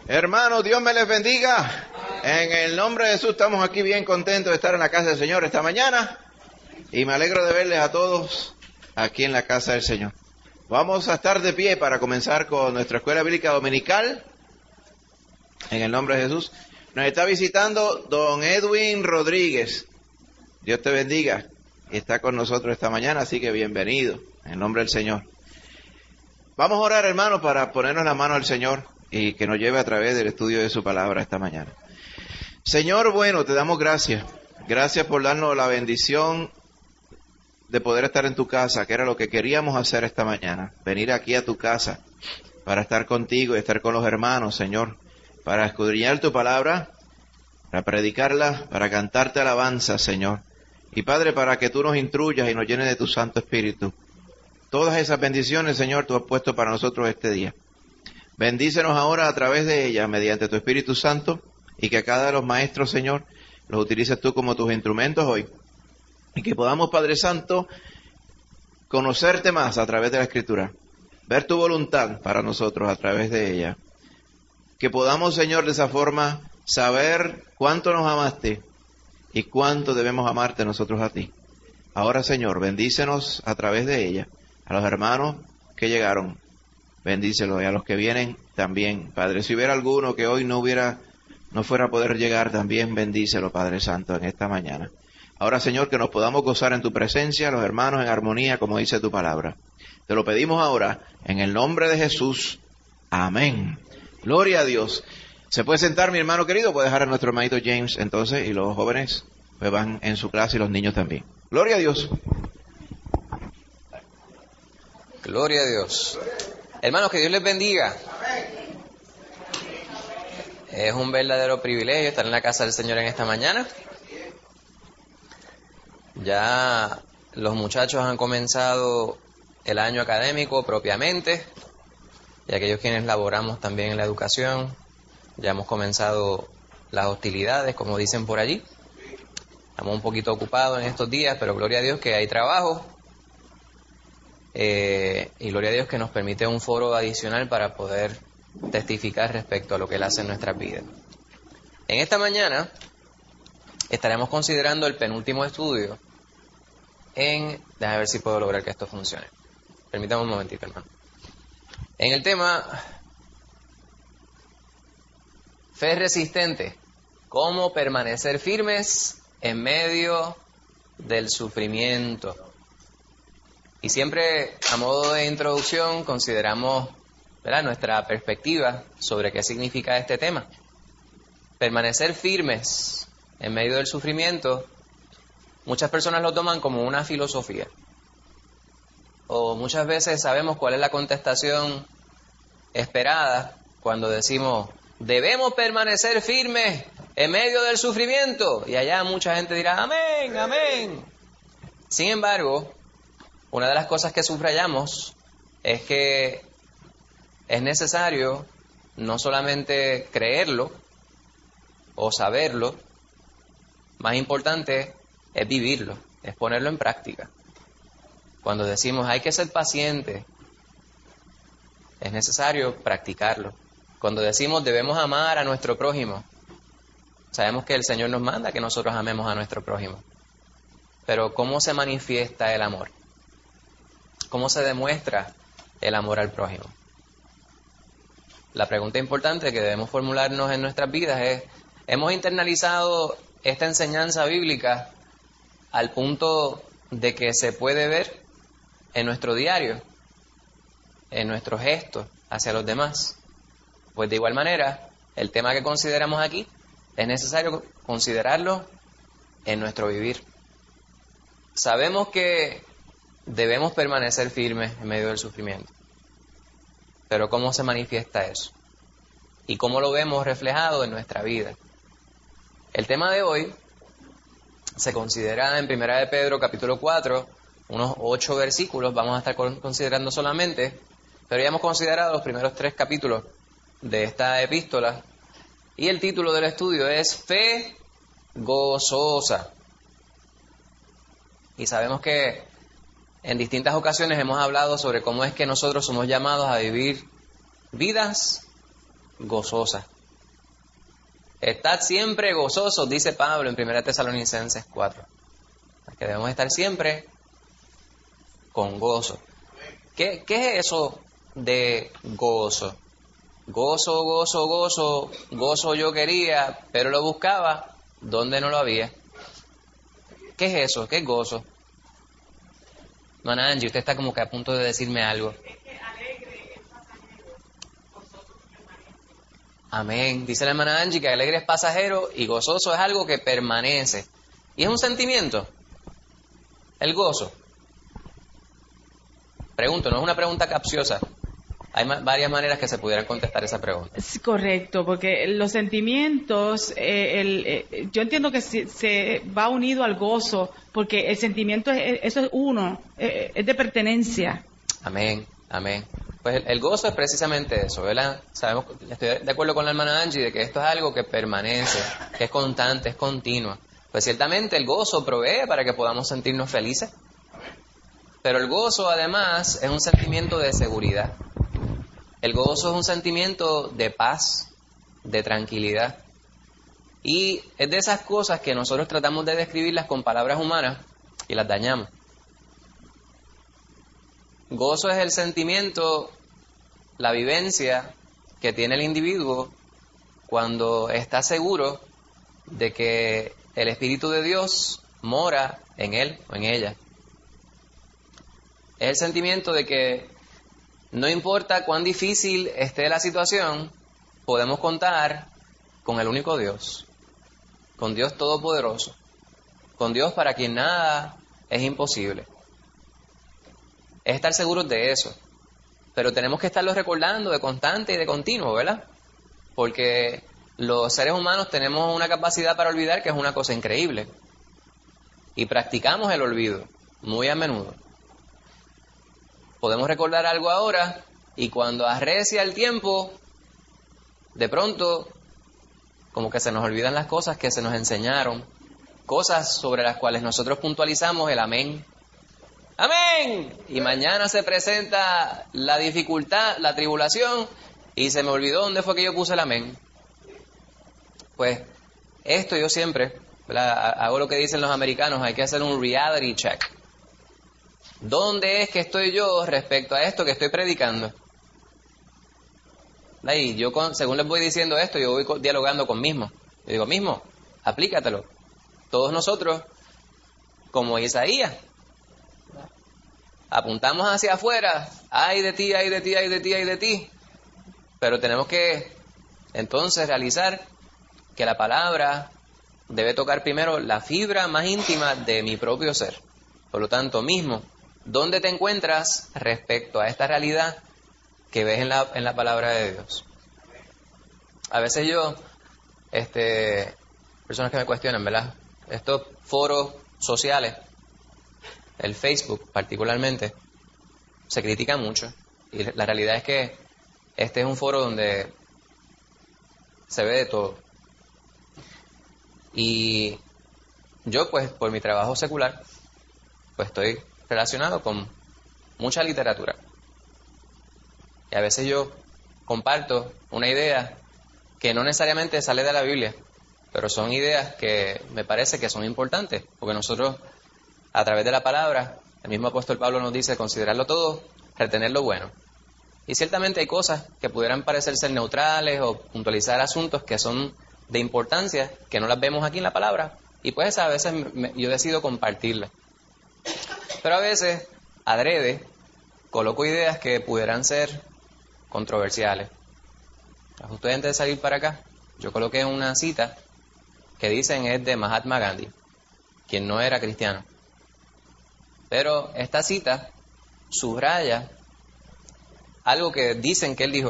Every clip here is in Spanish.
Hermanos, Dios me les bendiga. En el nombre de Jesús estamos aquí bien contentos de estar en la casa del Señor esta mañana. Y me alegro de verles a todos aquí en la casa del Señor. Vamos a estar de pie para comenzar con nuestra escuela bíblica dominical. En el nombre de Jesús. Nos está visitando don Edwin Rodríguez. Dios te bendiga. Y está con nosotros esta mañana, así que bienvenido. En el nombre del Señor. Vamos a orar, hermanos, para ponernos la mano al Señor y que nos lleve a través del estudio de su palabra esta mañana. Señor, bueno, te damos gracias. Gracias por darnos la bendición de poder estar en tu casa, que era lo que queríamos hacer esta mañana. Venir aquí a tu casa para estar contigo y estar con los hermanos, Señor. Para escudriñar tu palabra, para predicarla, para cantarte alabanza, Señor. Y Padre, para que tú nos instruyas y nos llenes de tu Santo Espíritu. Todas esas bendiciones, Señor, tú has puesto para nosotros este día. Bendícenos ahora a través de ellas, mediante tu Espíritu Santo, y que a cada de los maestros, Señor, los utilices tú como tus instrumentos hoy. Y que podamos, Padre Santo, conocerte más a través de la Escritura. Ver tu voluntad para nosotros a través de ella. Que podamos, Señor, de esa forma saber cuánto nos amaste y cuánto debemos amarte nosotros a ti. Ahora, Señor, bendícenos a través de ella. A los hermanos que llegaron, bendícelos, y a los que vienen también, Padre. Si hubiera alguno que hoy no fuera a poder llegar, también bendícelo, Padre Santo, en esta mañana. Ahora, Señor, que nos podamos gozar en tu presencia, los hermanos en armonía, como dice tu palabra. Te lo pedimos ahora, en el nombre de Jesús. Amén. Gloria a Dios. ¿Se puede sentar, mi hermano querido? Puede dejar a nuestro hermanito James, entonces, y los jóvenes pues van en su clase y los niños también. Gloria a Dios. Gloria a Dios. Hermanos, que Dios les bendiga. Es un verdadero privilegio estar en la casa del Señor en esta mañana. Ya los muchachos han comenzado el año académico propiamente, y aquellos quienes laboramos también en la educación, ya hemos comenzado las hostilidades, como dicen por allí. Estamos un poquito ocupados en estos días, pero gloria a Dios que hay trabajo. Y gloria a Dios que nos permite un foro adicional para poder testificar respecto a lo que Él hace en nuestras vidas. En esta mañana estaremos considerando el penúltimo estudio déjame ver si puedo lograr que esto funcione. Permítame un momentito, hermano. En el tema fe resistente, cómo permanecer firmes en medio del sufrimiento. Y siempre, a modo de introducción, consideramos, ¿verdad?, nuestra perspectiva sobre qué significa este tema. Permanecer firmes en medio del sufrimiento, muchas personas lo toman como una filosofía. O muchas veces sabemos cuál es la contestación esperada cuando decimos, debemos permanecer firmes en medio del sufrimiento. Y allá mucha gente dirá, amén, amén. Sin embargo, una de las cosas que subrayamos es que es necesario no solamente creerlo o saberlo, más importante es vivirlo, es ponerlo en práctica. Cuando decimos hay que ser paciente, es necesario practicarlo. Cuando decimos debemos amar a nuestro prójimo, sabemos que el Señor nos manda que nosotros amemos a nuestro prójimo. Pero ¿cómo se manifiesta el amor? ¿Cómo se demuestra el amor al prójimo? La pregunta importante que debemos formularnos en nuestras vidas es, ¿hemos internalizado esta enseñanza bíblica al punto de que se puede ver en nuestro diario, en nuestros gestos hacia los demás? Pues de igual manera, el tema que consideramos aquí es necesario considerarlo en nuestro vivir. Sabemos que debemos permanecer firmes en medio del sufrimiento. Pero ¿cómo se manifiesta eso? ¿Y cómo lo vemos reflejado en nuestra vida? El tema de hoy se considera en 1 de Pedro capítulo 4, unos 8 versículos, vamos a estar considerando solamente, pero ya hemos considerado los primeros 3 capítulos de esta epístola, y el título del estudio es Fe Gozosa. Y sabemos que en distintas ocasiones hemos hablado sobre cómo es que nosotros somos llamados a vivir vidas gozosas. Estad siempre gozosos, dice Pablo en 1 Tesalonicenses 4. Que debemos estar siempre con gozo. ¿Qué es eso de gozo? Gozo, gozo, gozo, gozo yo quería, pero lo buscaba donde no lo había. ¿Qué es eso? ¿Qué es gozo? Hermana Angie, usted está como que a punto de decirme algo. Amén. Dice la hermana Angie que alegre es pasajero y gozoso es algo que permanece. Y es un sentimiento. El gozo. Pregunto, no es una pregunta capciosa. Hay varias maneras que se pudieran contestar esa pregunta. Es correcto, porque los sentimientos, yo entiendo que se va unido al gozo, porque el sentimiento, eso es uno, es de pertenencia. Amén, amén. Pues el gozo es precisamente eso, ¿verdad? Sabemos, estoy de acuerdo con la hermana Angie de que esto es algo que permanece, que es constante, es continua. Pues ciertamente el gozo provee para que podamos sentirnos felices. Pero el gozo además es un sentimiento de seguridad. El gozo es un sentimiento de paz, de tranquilidad. Y es de esas cosas que nosotros tratamos de describirlas con palabras humanas y las dañamos. Gozo es el sentimiento, la vivencia que tiene el individuo cuando está seguro de que el Espíritu de Dios mora en él o en ella. Es el sentimiento de que no importa cuán difícil esté la situación, podemos contar con el único Dios, con Dios Todopoderoso, con Dios para quien nada es imposible. Es estar seguros de eso, pero tenemos que estarlo recordando de constante y de continuo, ¿verdad? Porque los seres humanos tenemos una capacidad para olvidar que es una cosa increíble. Y practicamos el olvido muy a menudo. Podemos recordar algo ahora y cuando arrecia el tiempo, de pronto, como que se nos olvidan las cosas que se nos enseñaron, cosas sobre las cuales nosotros puntualizamos el amén. ¡Amén! Y mañana se presenta la dificultad, la tribulación, y se me olvidó dónde fue que yo puse el amén. Pues esto yo siempre, ¿verdad?, hago lo que dicen los americanos, hay que hacer un reality check. ¿Dónde es que estoy yo respecto a esto que estoy predicando? Ahí, yo según les voy diciendo esto, yo voy dialogando con mismo. Yo digo, mismo, aplícatelo. Todos nosotros, como Isaías, apuntamos hacia afuera, ay de ti, ay de ti, ay de ti, ay de ti. Pero tenemos que entonces realizar que la palabra debe tocar primero la fibra más íntima de mi propio ser. Por lo tanto, mismo, ¿dónde te encuentras respecto a esta realidad que ves en la palabra de Dios? A veces yo, personas que me cuestionan, ¿verdad? Estos foros sociales, el Facebook particularmente, se critica mucho. Y la realidad es que este es un foro donde se ve de todo. Y yo, pues, por mi trabajo secular, pues estoy relacionado con mucha literatura. Y a veces yo comparto una idea que no necesariamente sale de la Biblia, pero son ideas que me parece que son importantes, porque nosotros, a través de la palabra, el mismo apóstol Pablo nos dice considerarlo todo, retener lo bueno. Y ciertamente hay cosas que pudieran parecer ser neutrales o puntualizar asuntos que son de importancia, que no las vemos aquí en la palabra, y pues a veces yo decido compartirlas. Pero a veces, adrede, coloco ideas que pudieran ser controversiales. Justo antes de salir para acá, yo coloqué una cita que dicen es de Mahatma Gandhi, quien no era cristiano. Pero esta cita subraya algo que dicen que él dijo,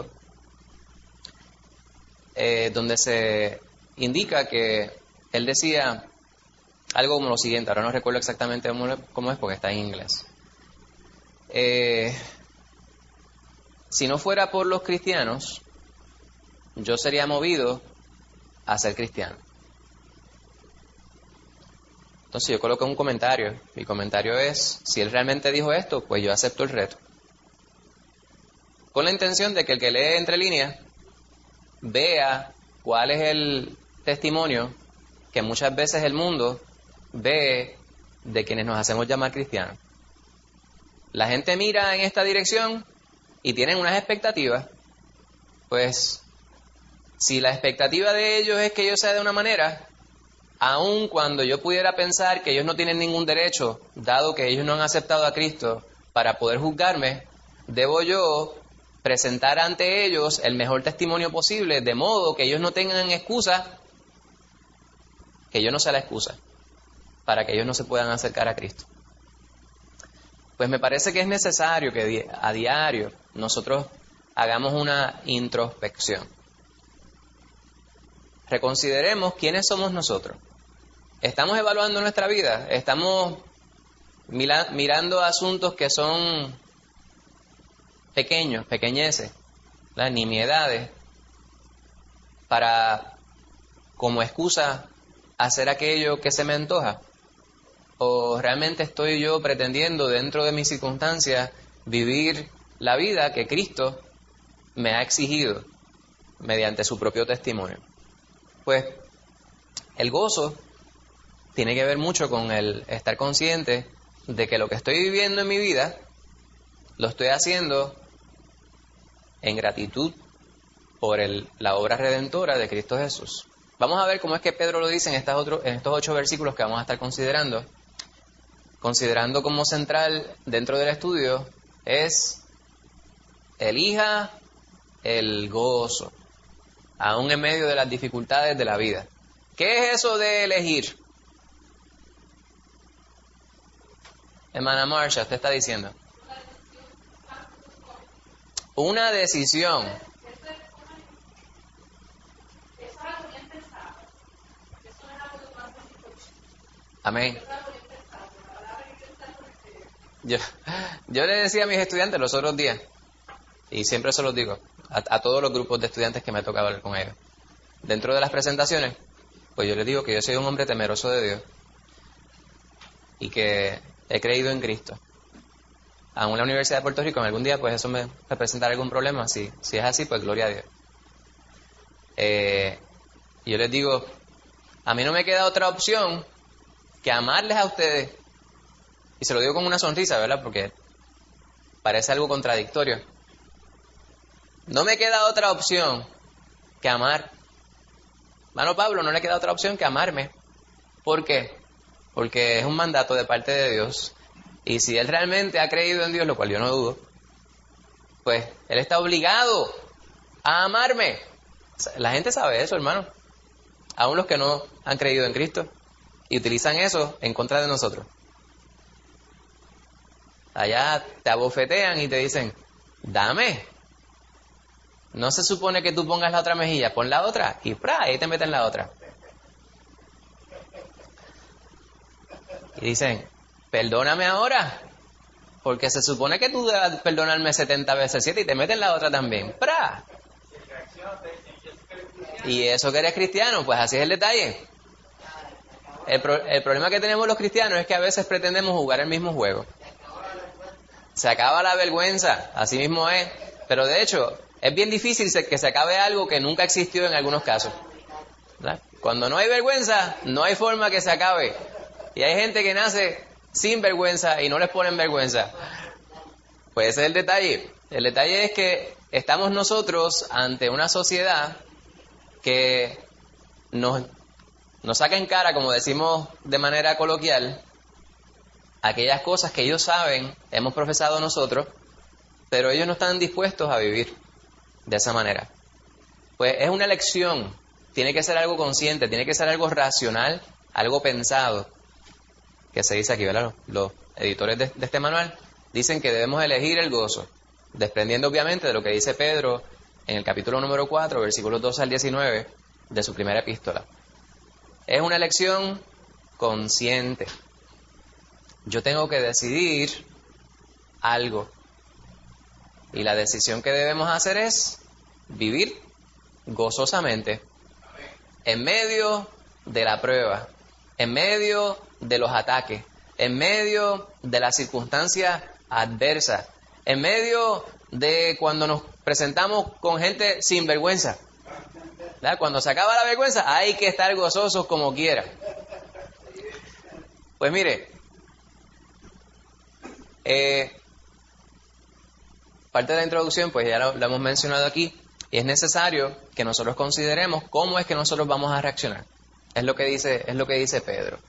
donde se indica que él decía algo como lo siguiente. Ahora no recuerdo exactamente cómo es porque está en inglés. Si no fuera por los cristianos, yo sería movido a ser cristiano. Entonces yo coloqué un comentario. Mi comentario es, si él realmente dijo esto, pues yo acepto el reto. Con la intención de que el que lee entre líneas vea cuál es testimonio que muchas veces el mundo ve de quienes nos hacemos llamar cristianos. La gente mira en esta dirección y tienen unas expectativas. Pues, si la expectativa de ellos es que yo sea de una manera, aun cuando yo pudiera pensar que ellos no tienen ningún derecho, dado que ellos no han aceptado a Cristo, para poder juzgarme, debo yo presentar ante ellos el mejor testimonio posible, de modo que ellos no tengan excusa, que yo no sea la excusa, para que ellos no se puedan acercar a Cristo. Pues me parece que es necesario que a diario nosotros hagamos una introspección. Reconsideremos quiénes somos nosotros. ¿Estamos evaluando nuestra vida? ¿Estamos mirando asuntos que son pequeños, pequeñeces, las nimiedades, para, como excusa, hacer aquello que se me antoja? ¿O realmente estoy yo pretendiendo, dentro de mis circunstancias, vivir la vida que Cristo me ha exigido mediante su propio testimonio? Pues el gozo tiene que ver mucho con el estar consciente de que lo que estoy viviendo en mi vida lo estoy haciendo en gratitud por la obra redentora de Cristo Jesús. Vamos a ver cómo es que Pedro lo dice en estos 8 versículos que vamos a estar considerando. Considerando como central dentro del estudio es: elija el gozo, aún en medio de las dificultades de la vida. ¿Qué es eso de elegir? Hermana Marsha, usted está diciendo. Una decisión. Amén. Yo le decía a mis estudiantes los otros días, y siempre se los digo, a todos los grupos de estudiantes que me ha tocado hablar con ellos, dentro de las presentaciones, pues yo les digo que yo soy un hombre temeroso de Dios y que he creído en Cristo. Aún en la Universidad de Puerto Rico, en algún día, pues eso me representará algún problema. Si es así, pues gloria a Dios. Yo les digo, a mí no me queda otra opción que amarles a ustedes. Y se lo digo con una sonrisa, ¿verdad? Porque parece algo contradictorio. No me queda otra opción que amar. Hermano Pablo, no le queda otra opción que amarme. ¿Por qué? Porque es un mandato de parte de Dios. Y si él realmente ha creído en Dios, lo cual yo no dudo, pues él está obligado a amarme. La gente sabe eso, hermano. Aún los que no han creído en Cristo. Y utilizan eso en contra de nosotros. Allá te abofetean y te dicen, dame. No se supone que tú pongas la otra mejilla, pon la otra y ahí te meten la otra. Y dicen, perdóname ahora, porque se supone que tú debes perdonarme 70 veces 7 y te meten la otra también. Y eso que eres cristiano, pues así es el detalle. El problema que tenemos los cristianos es que a veces pretendemos jugar el mismo juego. Se acaba la vergüenza, así mismo es. Pero de hecho, es bien difícil que se acabe algo que nunca existió en algunos casos, ¿verdad? Cuando no hay vergüenza, no hay forma que se acabe. Y hay gente que nace sin vergüenza y no les ponen vergüenza. Pues ese es el detalle. El detalle es que estamos nosotros ante una sociedad que nos saca en cara, como decimos de manera coloquial, aquellas cosas que ellos saben, hemos profesado nosotros, pero ellos no están dispuestos a vivir de esa manera. Pues es una elección, tiene que ser algo consciente, tiene que ser algo racional, algo pensado, que se dice aquí, ¿verdad? Los editores de este manual dicen que debemos elegir el gozo, desprendiendo obviamente de lo que dice Pedro en el capítulo número 4, versículos 12 al 19 de su primera epístola. Es una elección consciente. Yo tengo que decidir algo. Y la decisión que debemos hacer es vivir gozosamente en medio de la prueba, en medio de los ataques, en medio de las circunstancias adversas, en medio de cuando nos presentamos con gente sin vergüenza. ¿verdad? Cuando se acaba la vergüenza, hay que estar gozosos como quiera. Pues mire, parte de la introducción, pues ya lo hemos mencionado aquí, y es necesario que nosotros consideremos cómo es que nosotros vamos a reaccionar. Es lo que dice Pedro.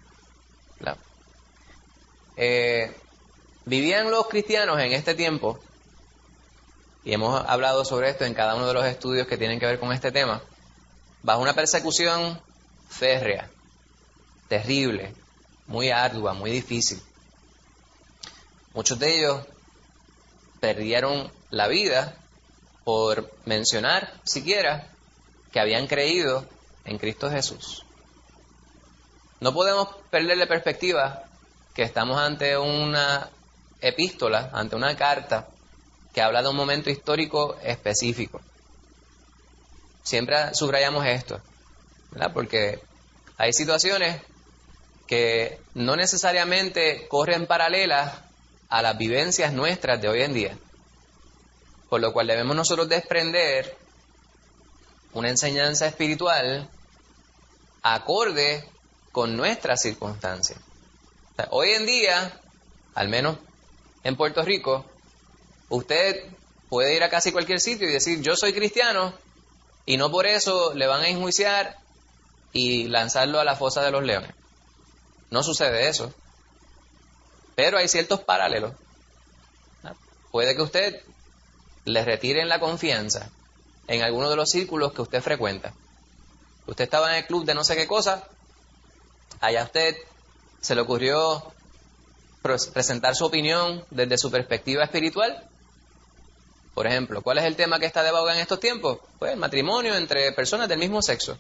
Vivían los cristianos en este tiempo, y hemos hablado sobre esto en cada uno de los estudios que tienen que ver con este tema, bajo una persecución férrea, terrible, muy ardua, muy difícil. Muchos de ellos perdieron la vida por mencionar siquiera que habían creído en Cristo Jesús. No podemos perder de perspectiva que estamos ante una epístola, ante una carta que habla de un momento histórico específico. Siempre subrayamos esto, ¿verdad? Porque hay situaciones que no necesariamente corren paralelas a las vivencias nuestras de hoy en día, por lo cual debemos nosotros desprender una enseñanza espiritual acorde con nuestras circunstancias. O sea, hoy en día, al menos en Puerto Rico, usted puede ir a casi cualquier sitio y decir, yo soy cristiano, y no por eso le van a enjuiciar y lanzarlo a la fosa de los leones. No sucede eso. Pero hay ciertos paralelos. Puede que usted le retiren la confianza en alguno de los círculos que usted frecuenta. Usted estaba en el club de no sé qué cosa, allá a usted se le ocurrió presentar su opinión desde su perspectiva espiritual. Por ejemplo, ¿cuál es el tema que está de boga en estos tiempos? Pues el matrimonio entre personas del mismo sexo.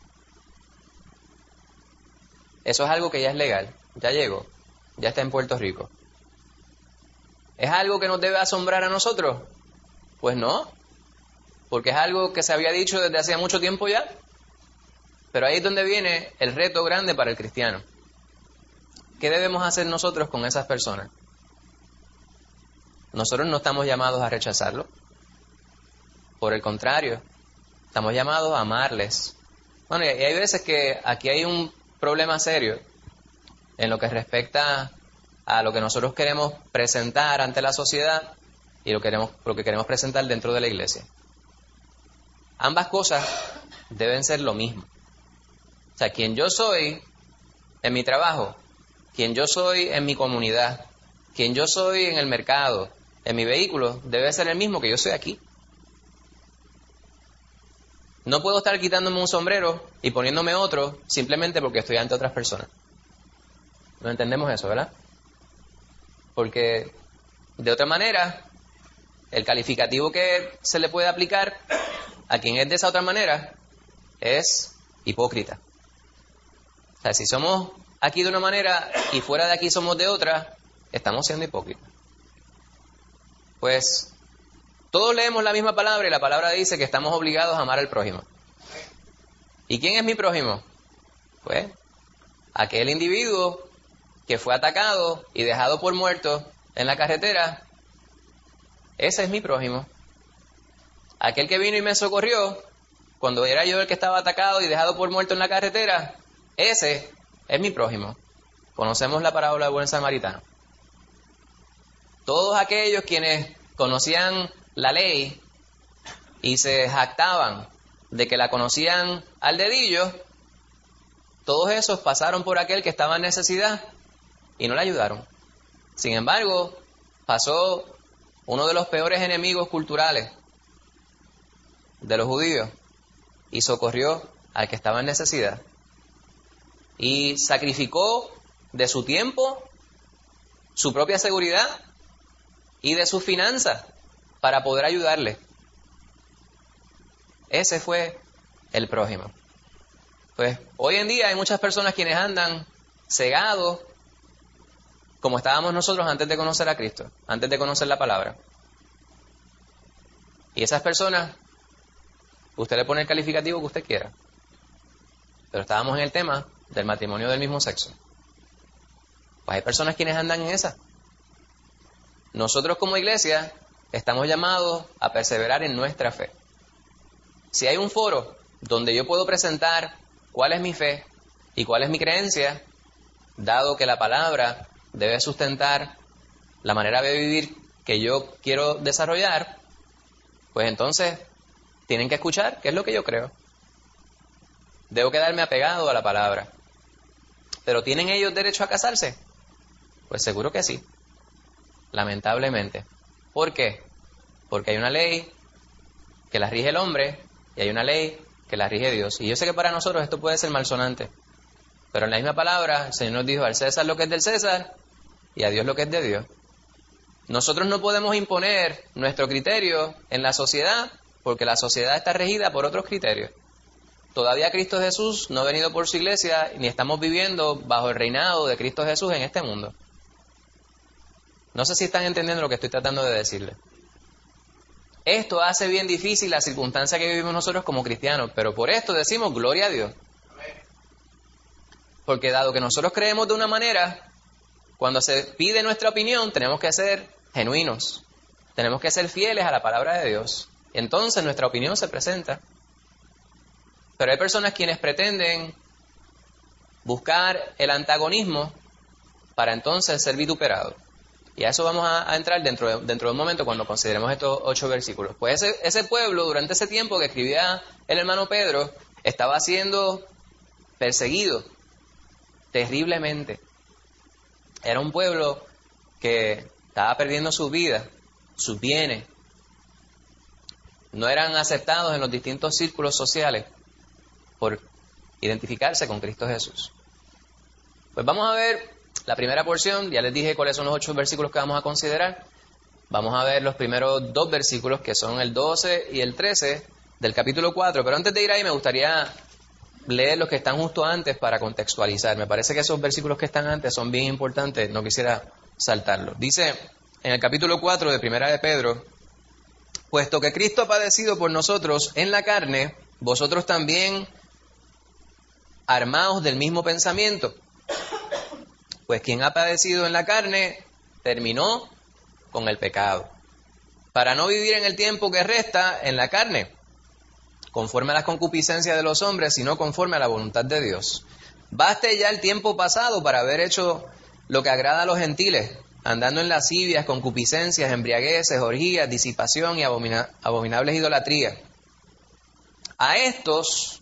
Eso es algo que ya es legal, ya llegó, ya está en Puerto Rico. ¿Es algo que nos debe asombrar a nosotros? Pues no, porque es algo que se había dicho desde hacía mucho tiempo ya. Pero ahí es donde viene el reto grande para el cristiano. ¿Qué debemos hacer nosotros con esas personas? Nosotros no estamos llamados a rechazarlo. Por el contrario, estamos llamados a amarles. Bueno, y hay veces que aquí hay un problema serio en lo que respecta a lo que nosotros queremos presentar ante la sociedad y lo que queremos presentar dentro de la iglesia. Ambas cosas deben ser lo mismo. O sea, quien yo soy en mi trabajo, quien yo soy en mi comunidad, quien yo soy en el mercado, en mi vehículo, debe ser el mismo que yo soy aquí. No puedo estar quitándome un sombrero y poniéndome otro simplemente porque estoy ante otras personas. ¿No entendemos eso, verdad? Porque de otra manera, el calificativo que se le puede aplicar a quien es de esa otra manera es hipócrita. O sea, si somos aquí de una manera y fuera de aquí somos de otra, estamos siendo hipócritas. Pues todos leemos la misma palabra y la palabra dice que estamos obligados a amar al prójimo. ¿Y quién es mi prójimo? Pues aquel individuo que fue atacado y dejado por muerto en la carretera. Ese es mi prójimo. Aquel que vino y me socorrió cuando era yo el que estaba atacado y dejado por muerto en la carretera. Ese es mi prójimo. Conocemos la parábola del buen samaritano. Todos aquellos quienes conocían la ley y se jactaban de que la conocían al dedillo, todos esos pasaron por aquel que estaba en necesidad y no le ayudaron. Sin embargo, pasó uno de los peores enemigos culturales de los judíos y socorrió al que estaba en necesidad. Y sacrificó de su tiempo, su propia seguridad y de sus finanzas para poder ayudarle. Ese fue el prójimo. Pues hoy en día hay muchas personas quienes andan cegados, como estábamos nosotros antes de conocer a Cristo, antes de conocer la palabra. Y esas personas, usted le pone el calificativo que usted quiera. Pero estábamos en el tema del matrimonio del mismo sexo. Pues hay personas quienes andan en esa. Nosotros como iglesia estamos llamados a perseverar en nuestra fe. Si hay un foro donde yo puedo presentar cuál es mi fe y cuál es mi creencia, dado que la palabra debe sustentar la manera de vivir que yo quiero desarrollar, pues entonces tienen que escuchar qué es lo que yo creo. Debo quedarme apegado a la palabra. ¿Pero tienen ellos derecho a casarse? Pues seguro que sí, lamentablemente. ¿Por qué? Porque hay una ley que la rige el hombre y hay una ley que la rige Dios. Y yo sé que para nosotros esto puede ser malsonante, pero en la misma palabra el Señor nos dijo: al César lo que es del César y a Dios lo que es de Dios. Nosotros no podemos imponer nuestro criterio en la sociedad, porque la sociedad está regida por otros criterios. Todavía Cristo Jesús no ha venido por su iglesia, ni estamos viviendo bajo el reinado de Cristo Jesús en este mundo. No sé si están entendiendo lo que estoy tratando de decirles. Esto hace bien difícil la circunstancia que vivimos nosotros como cristianos, pero por esto decimos gloria a Dios. Porque dado que nosotros creemos de una manera, cuando se pide nuestra opinión, tenemos que ser genuinos. Tenemos que ser fieles a la palabra de Dios. Entonces nuestra opinión se presenta. Pero hay personas quienes pretenden buscar el antagonismo para entonces ser vituperados. Y a eso vamos a entrar dentro de un momento cuando consideremos estos 8 versículos. Pues ese pueblo, durante ese tiempo que escribía el hermano Pedro, estaba siendo perseguido terriblemente. Era un pueblo que estaba perdiendo su vida, sus bienes. No eran aceptados en los distintos círculos sociales por identificarse con Cristo Jesús. Pues vamos a ver la primera porción. Ya les dije cuáles son los 8 versículos que vamos a considerar. Vamos a ver los primeros 2 versículos, que son el 12 y el 13 del capítulo 4. Pero antes de ir ahí me gustaría leer los que están justo antes para contextualizar. Me parece que esos versículos que están antes son bien importantes, no quisiera saltarlos. Dice en el capítulo 4 de Primera de Pedro: puesto que Cristo ha padecido por nosotros en la carne, vosotros también armaos del mismo pensamiento. Pues quien ha padecido en la carne terminó con el pecado, para no vivir en el tiempo que resta en la carne, conforme a las concupiscencias de los hombres, sino conforme a la voluntad de Dios. Baste ya el tiempo pasado para haber hecho lo que agrada a los gentiles, andando en lascivias, concupiscencias, embriagueces, orgías, disipación y abominables idolatrías. A estos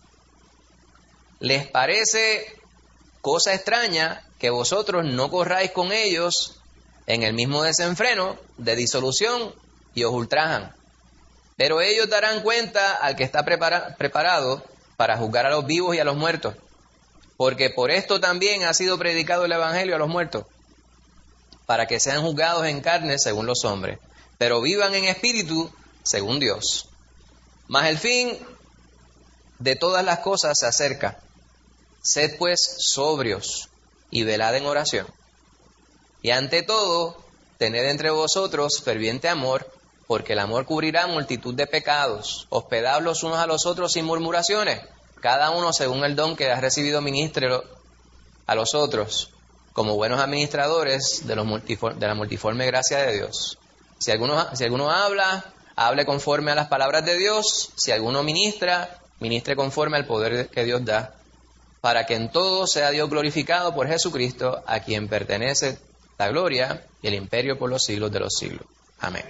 les parece cosa extraña que vosotros no corráis con ellos en el mismo desenfreno de disolución y os ultrajan. Pero ellos darán cuenta al que está preparado para juzgar a los vivos y a los muertos, porque por esto también ha sido predicado el evangelio a los muertos, para que sean juzgados en carne según los hombres, pero vivan en espíritu según Dios. Mas el fin de todas las cosas se acerca. Sed pues sobrios y velad en oración. Y ante todo, tened entre vosotros ferviente amor, porque el amor cubrirá multitud de pecados. Hospedad los unos a los otros sin murmuraciones, cada uno según el don que ha recibido ministre a los otros, como buenos administradores de la multiforme gracia de Dios. Si alguno habla, hable conforme a las palabras de Dios. Si alguno ministra, ministre conforme al poder que Dios da, para que en todo sea Dios glorificado por Jesucristo, a quien pertenece la gloria y el imperio por los siglos de los siglos. Amén.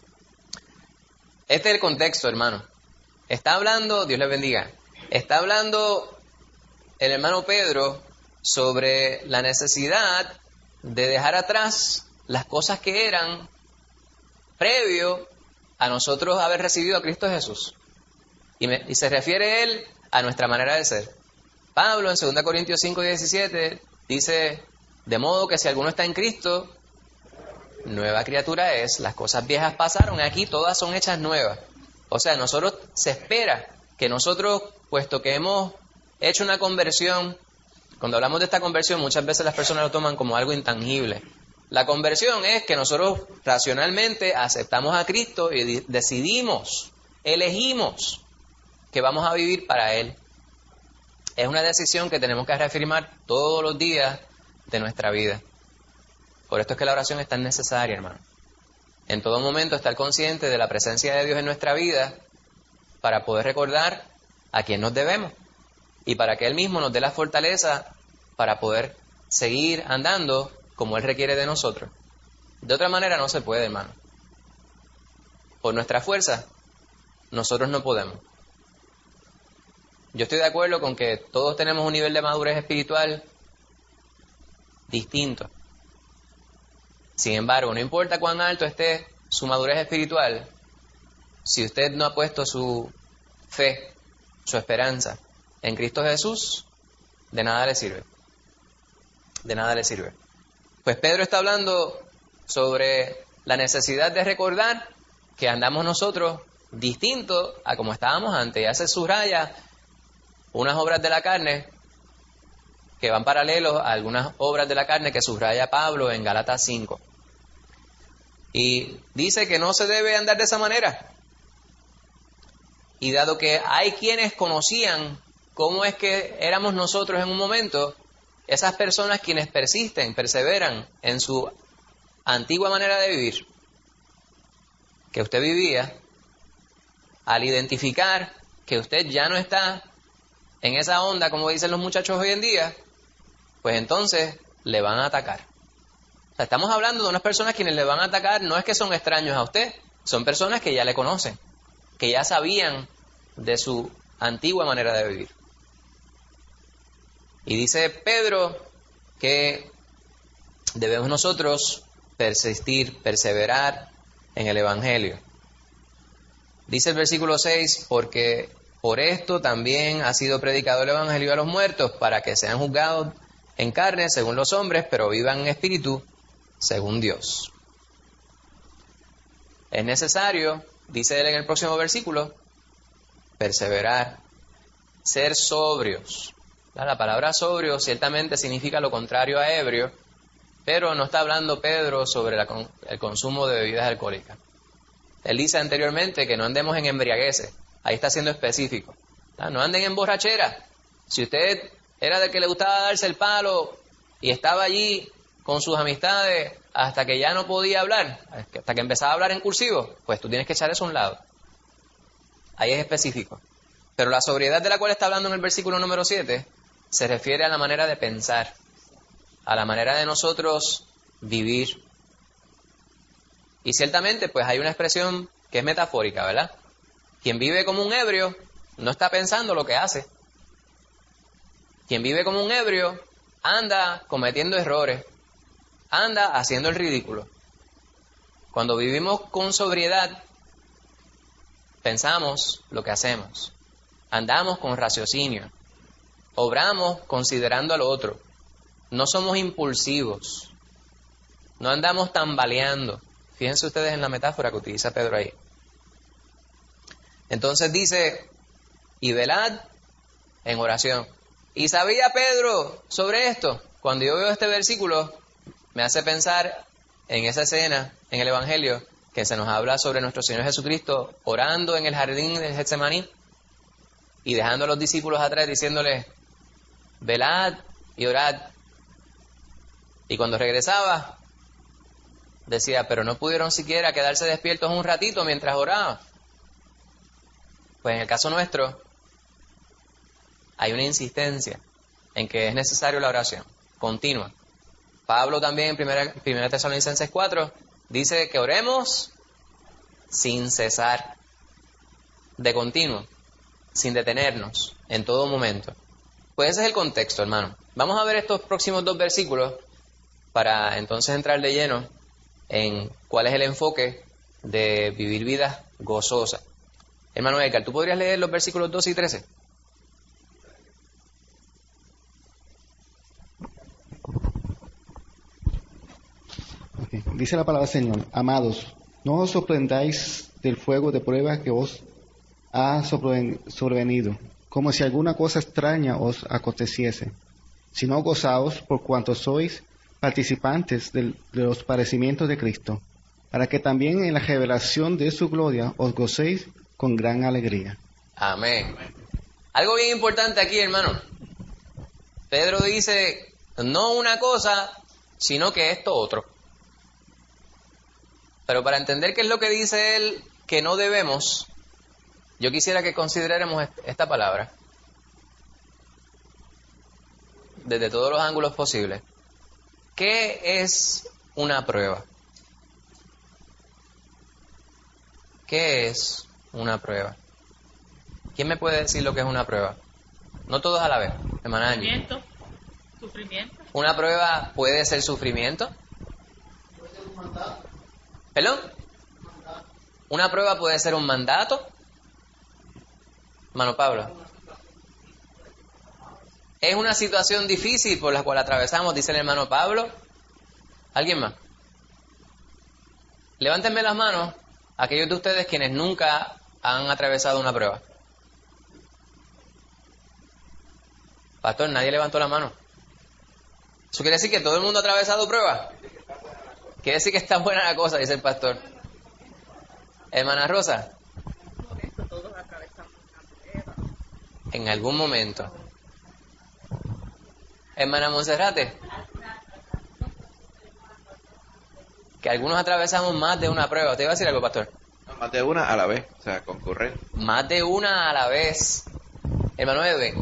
Este es el contexto, hermano. Está hablando, Dios les bendiga, está hablando el hermano Pedro sobre la necesidad de dejar atrás las cosas que eran previo a nosotros haber recibido a Cristo Jesús. Y se refiere él a nuestra manera de ser. Pablo en 2 Corintios 5:17 dice: de modo que si alguno está en Cristo, nueva criatura es, las cosas viejas pasaron, aquí todas son hechas nuevas. O sea, nosotros se espera que nosotros, puesto que hemos hecho una conversión, cuando hablamos de esta conversión muchas veces las personas lo toman como algo intangible. La conversión es que nosotros racionalmente aceptamos a Cristo y decidimos, elegimos que vamos a vivir para Él. Es una decisión que tenemos que reafirmar todos los días de nuestra vida. Por esto es que la oración es tan necesaria, hermano. En todo momento estar consciente de la presencia de Dios en nuestra vida para poder recordar a quien nos debemos y para que Él mismo nos dé la fortaleza para poder seguir andando como Él requiere de nosotros. De otra manera no se puede, hermano. Por nuestra fuerza, nosotros no podemos. Yo estoy de acuerdo con que todos tenemos un nivel de madurez espiritual distinto. Sin embargo, no importa cuán alto esté su madurez espiritual, si usted no ha puesto su fe, su esperanza en Cristo Jesús, de nada le sirve. De nada le sirve. Pues Pedro está hablando sobre la necesidad de recordar que andamos nosotros distinto a como estábamos antes. Ya se subraya unas obras de la carne que van paralelos a algunas obras de la carne que subraya Pablo en Gálatas 5. Y dice que no se debe andar de esa manera. Y dado que hay quienes conocían cómo es que éramos nosotros en un momento, esas personas quienes persisten, perseveran en su antigua manera de vivir, que usted vivía, al identificar que usted ya no está en esa onda, como dicen los muchachos hoy en día, pues entonces le van a atacar. O sea, estamos hablando de unas personas quienes le van a atacar, no es que son extraños a usted, son personas que ya le conocen, que ya sabían de su antigua manera de vivir. Y dice Pedro que debemos nosotros persistir, perseverar en el Evangelio. Dice el versículo 6, porque por esto también ha sido predicado el Evangelio a los muertos, para que sean juzgados en carne según los hombres, pero vivan en espíritu según Dios. Es necesario, dice él en el próximo versículo, perseverar, ser sobrios. La palabra sobrio ciertamente significa lo contrario a ebrio, pero no está hablando Pedro sobre el consumo de bebidas alcohólicas. Él dice anteriormente que no andemos en embriagueces. Ahí está siendo específico. No anden en borrachera. Si usted era del que le gustaba darse el palo y estaba allí con sus amistades hasta que ya no podía hablar, hasta que empezaba a hablar en cursivo, pues tú tienes que echar eso a un lado. Ahí es específico. Pero la sobriedad de la cual está hablando en el versículo número 7 se refiere a la manera de pensar, a la manera de nosotros vivir. Y ciertamente, pues hay una expresión que es metafórica, ¿verdad? Quien vive como un ebrio no está pensando lo que hace. Quien vive como un ebrio anda cometiendo errores, anda haciendo el ridículo. Cuando vivimos con sobriedad, pensamos lo que hacemos, andamos con raciocinio, obramos considerando al otro, no somos impulsivos, no andamos tambaleando. Fíjense ustedes en la metáfora que utiliza Pedro ahí. Entonces dice, y velad en oración. ¿Y sabía Pedro sobre esto? Cuando yo veo este versículo, me hace pensar en esa escena en el Evangelio que se nos habla sobre nuestro Señor Jesucristo orando en el jardín de Getsemaní y dejando a los discípulos atrás diciéndoles, velad y orad. Y cuando regresaba, decía, pero no pudieron siquiera quedarse despiertos un ratito mientras oraban. Pues en el caso nuestro, hay una insistencia en que es necesario la oración continua. Pablo también en 1 Tesalonicenses 4 dice que oremos sin cesar, de continuo, sin detenernos, en todo momento. Pues ese es el contexto, hermano. Vamos a ver estos próximos 2 versículos para entonces entrar de lleno en cuál es el enfoque de vivir vidas gozosas. Hermano Edgar, ¿tú podrías leer los versículos 12 y 13? Okay. Dice la palabra del Señor, amados, no os sorprendáis del fuego de prueba que os ha sobrevenido, como si alguna cosa extraña os aconteciese, sino gozaos por cuanto sois participantes de los padecimientos de Cristo, para que también en la revelación de su gloria os gocéis con gran alegría. Amén. Algo bien importante aquí, hermano. Pedro dice, no una cosa, sino que esto otro. Pero para entender qué es lo que dice él que no debemos, yo quisiera que consideráramos esta palabra desde todos los ángulos posibles. ¿Qué es una prueba? ¿Qué es una prueba? ¿Quién me puede decir lo que es una prueba? No todos a la vez, hermana Angie. Sufrimiento. ¿Una prueba puede ser sufrimiento? Puede ser un mandato. ¿Perdón? ¿Una prueba puede ser un mandato? Hermano Pablo. Es una situación difícil por la cual atravesamos, dice el hermano Pablo. ¿Alguien más? Levántenme las manos aquellos de ustedes quienes nunca han atravesado una prueba. Pastor, nadie levantó la mano. ¿Eso quiere decir que todo el mundo ha atravesado pruebas? Quiere decir que está buena la cosa, dice el pastor. Hermana Rosa. Todos atravesamos una prueba. En algún momento. Hermana Monserrate. Que algunos atravesamos más de una prueba. ¿Te iba a decir algo, pastor? No, más de una a la vez, o sea, concurrir. Más de una a la vez. Hermano Edwin.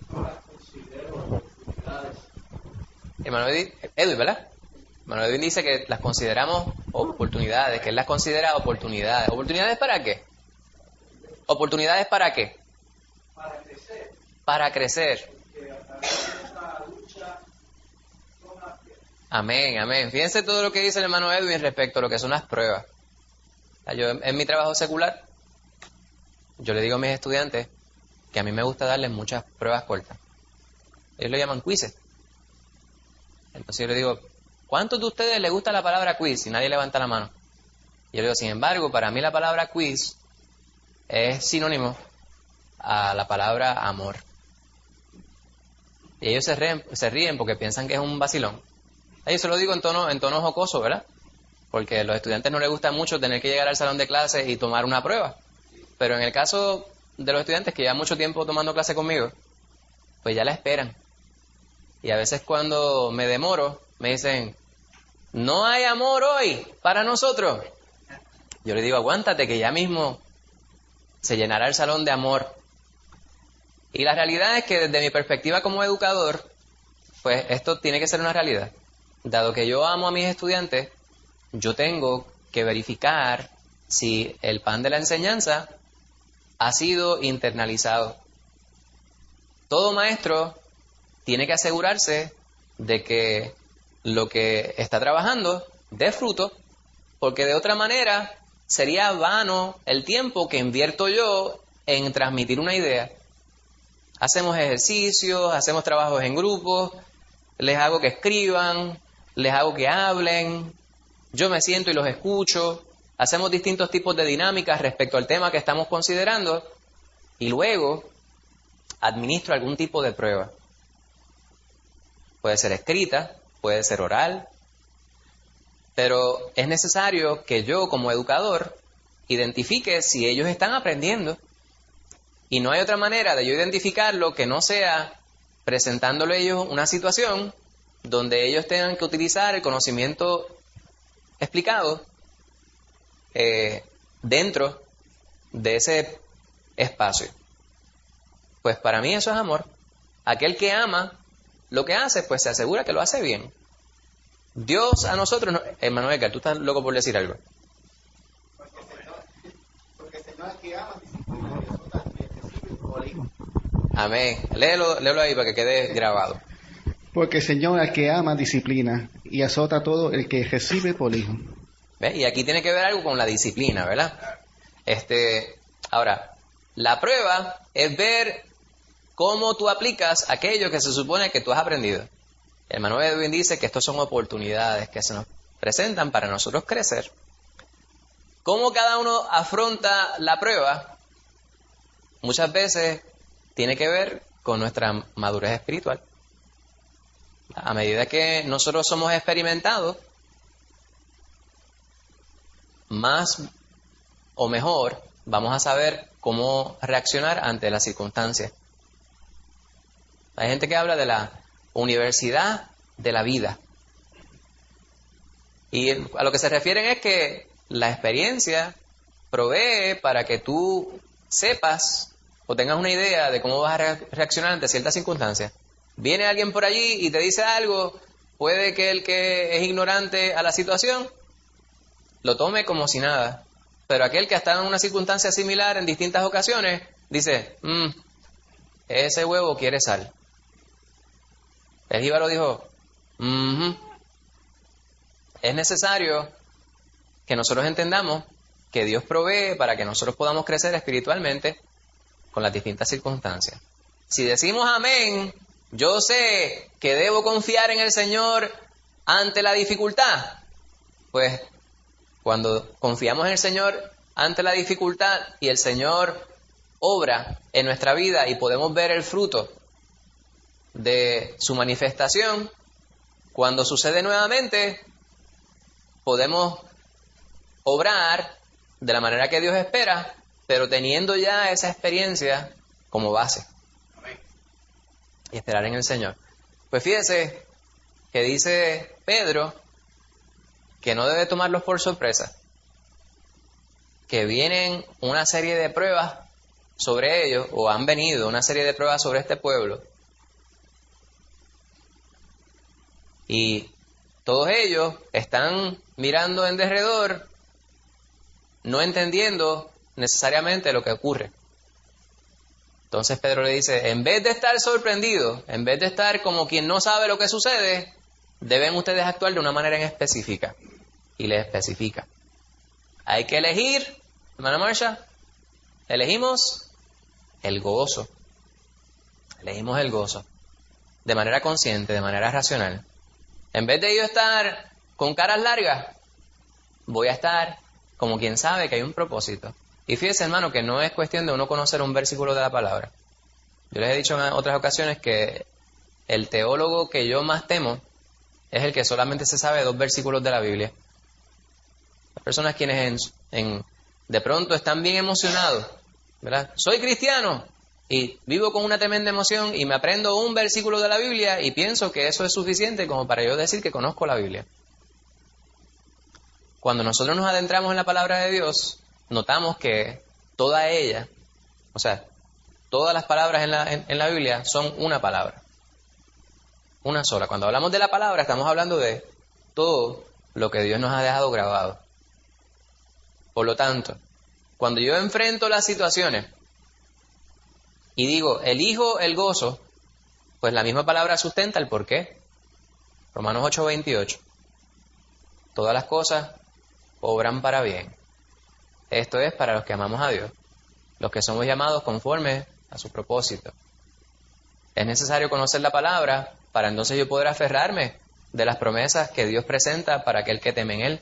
Hermano Edwin, ¿verdad? Hermano Edwin dice que las consideramos oportunidades, que él las considera oportunidades. ¿Oportunidades para qué? ¿Oportunidades para qué? Para crecer. Para crecer. Que a través de esta lucha son las piedras. Amén, amén. Fíjense todo lo que dice el hermano Edwin respecto a lo que son las pruebas. Yo en mi trabajo secular, yo le digo a mis estudiantes que a mí me gusta darles muchas pruebas cortas. Ellos lo llaman quizzes. Entonces yo le digo, ¿cuántos de ustedes les gusta la palabra quiz? Y nadie levanta la mano. Y yo le digo, sin embargo, para mí la palabra quiz es sinónimo a la palabra amor. Y ellos se ríen porque piensan que es un vacilón. Yo se lo digo en tono jocoso, ¿verdad? Porque a los estudiantes no les gusta mucho tener que llegar al salón de clases y tomar una prueba. Pero en el caso de los estudiantes que llevan mucho tiempo tomando clase conmigo, pues ya la esperan. Y a veces cuando me demoro, me dicen, no hay amor hoy para nosotros. Yo le digo, aguántate que ya mismo se llenará el salón de amor. Y la realidad es que desde mi perspectiva como educador, pues esto tiene que ser una realidad. Dado que yo amo a mis estudiantes, yo tengo que verificar si el pan de la enseñanza ha sido internalizado. Todo maestro tiene que asegurarse de que lo que está trabajando dé fruto, porque de otra manera sería vano el tiempo que invierto yo en transmitir una idea. Hacemos ejercicios, hacemos trabajos en grupos, les hago que escriban, les hago que hablen, yo me siento y los escucho, hacemos distintos tipos de dinámicas respecto al tema que estamos considerando y luego administro algún tipo de prueba. Puede ser escrita, puede ser oral, pero es necesario que yo como educador identifique si ellos están aprendiendo. Y no hay otra manera de yo identificarlo que no sea presentándole a ellos una situación donde ellos tengan que utilizar el conocimiento explicado dentro de ese espacio. Pues para mí eso es amor. Aquel que ama lo que hace, pues se asegura que lo hace bien. Dios a nosotros, no, hermano Edgar, tú estás loco por decir algo. Porque el Señor es que ama, disciplina, y azota al que recibe por hijo. Amén. Léelo ahí para que quede grabado. Porque el Señor es que ama, disciplina y azota a todo el que recibe por hijo. ¿Ves? Y aquí tiene que ver algo con la disciplina, ¿verdad? Ahora, la prueba es ver cómo tú aplicas aquello que se supone que tú has aprendido. El hermano Edwin dice que estos son oportunidades que se nos presentan para nosotros crecer. Cómo cada uno afronta la prueba muchas veces tiene que ver con nuestra madurez espiritual. A medida que nosotros somos experimentados, más o mejor vamos a saber cómo reaccionar ante las circunstancias. Hay gente que habla de la universidad de la vida. Y a lo que se refieren es que la experiencia provee para que tú sepas o tengas una idea de cómo vas a reaccionar ante ciertas circunstancias. Viene alguien por allí y te dice algo, puede que el que es ignorante a la situación lo tome como si nada, pero aquel que ha estado en una circunstancia similar en distintas ocasiones dice, ese huevo quiere sal. El jíbaro dijo, es necesario que nosotros entendamos que Dios provee para que nosotros podamos crecer espiritualmente con las distintas circunstancias. Si decimos amén, yo sé que debo confiar en el Señor ante la dificultad. Pues cuando confiamos en el Señor ante la dificultad y el Señor obra en nuestra vida y podemos ver el fruto de su manifestación, cuando sucede nuevamente, podemos obrar de la manera que Dios espera, pero teniendo ya esa experiencia como base. Y esperar en el Señor. Pues fíjese que dice Pedro que no debe tomarlos por sorpresa, que vienen una serie de pruebas sobre ellos, o han venido una serie de pruebas sobre este pueblo, y todos ellos están mirando en derredor, no entendiendo necesariamente lo que ocurre. Entonces Pedro le dice, en vez de estar sorprendido, en vez de estar como quien no sabe lo que sucede, deben ustedes actuar de una manera en específica. Y le especifica. Hay que elegir, hermana Marsha, elegimos el gozo. Elegimos el gozo. De manera consciente, de manera racional. En vez de yo estar con caras largas, voy a estar como quien sabe que hay un propósito. Y fíjese, hermano, que no es cuestión de uno conocer un versículo de la palabra. Yo les he dicho en otras ocasiones que el teólogo que yo más temo es el que solamente se sabe 2 versículos de la Biblia. Las personas quienes de pronto están bien emocionados, ¿verdad? Soy cristiano y vivo con una tremenda emoción y me aprendo un versículo de la Biblia y pienso que eso es suficiente como para yo decir que conozco la Biblia. Cuando nosotros nos adentramos en la palabra de Dios, notamos que toda ella, o sea, todas las palabras en la Biblia son una palabra. Una sola. Cuando hablamos de la palabra, estamos hablando de todo lo que Dios nos ha dejado grabado. Por lo tanto, cuando yo enfrento las situaciones y digo, elijo el gozo, pues la misma palabra sustenta el porqué. Romanos 8:28. Todas las cosas obran para bien. Esto es para los que amamos a Dios, los que somos llamados conforme a su propósito. Es necesario conocer la palabra para entonces yo poder aferrarme de las promesas que Dios presenta para aquel que teme en Él.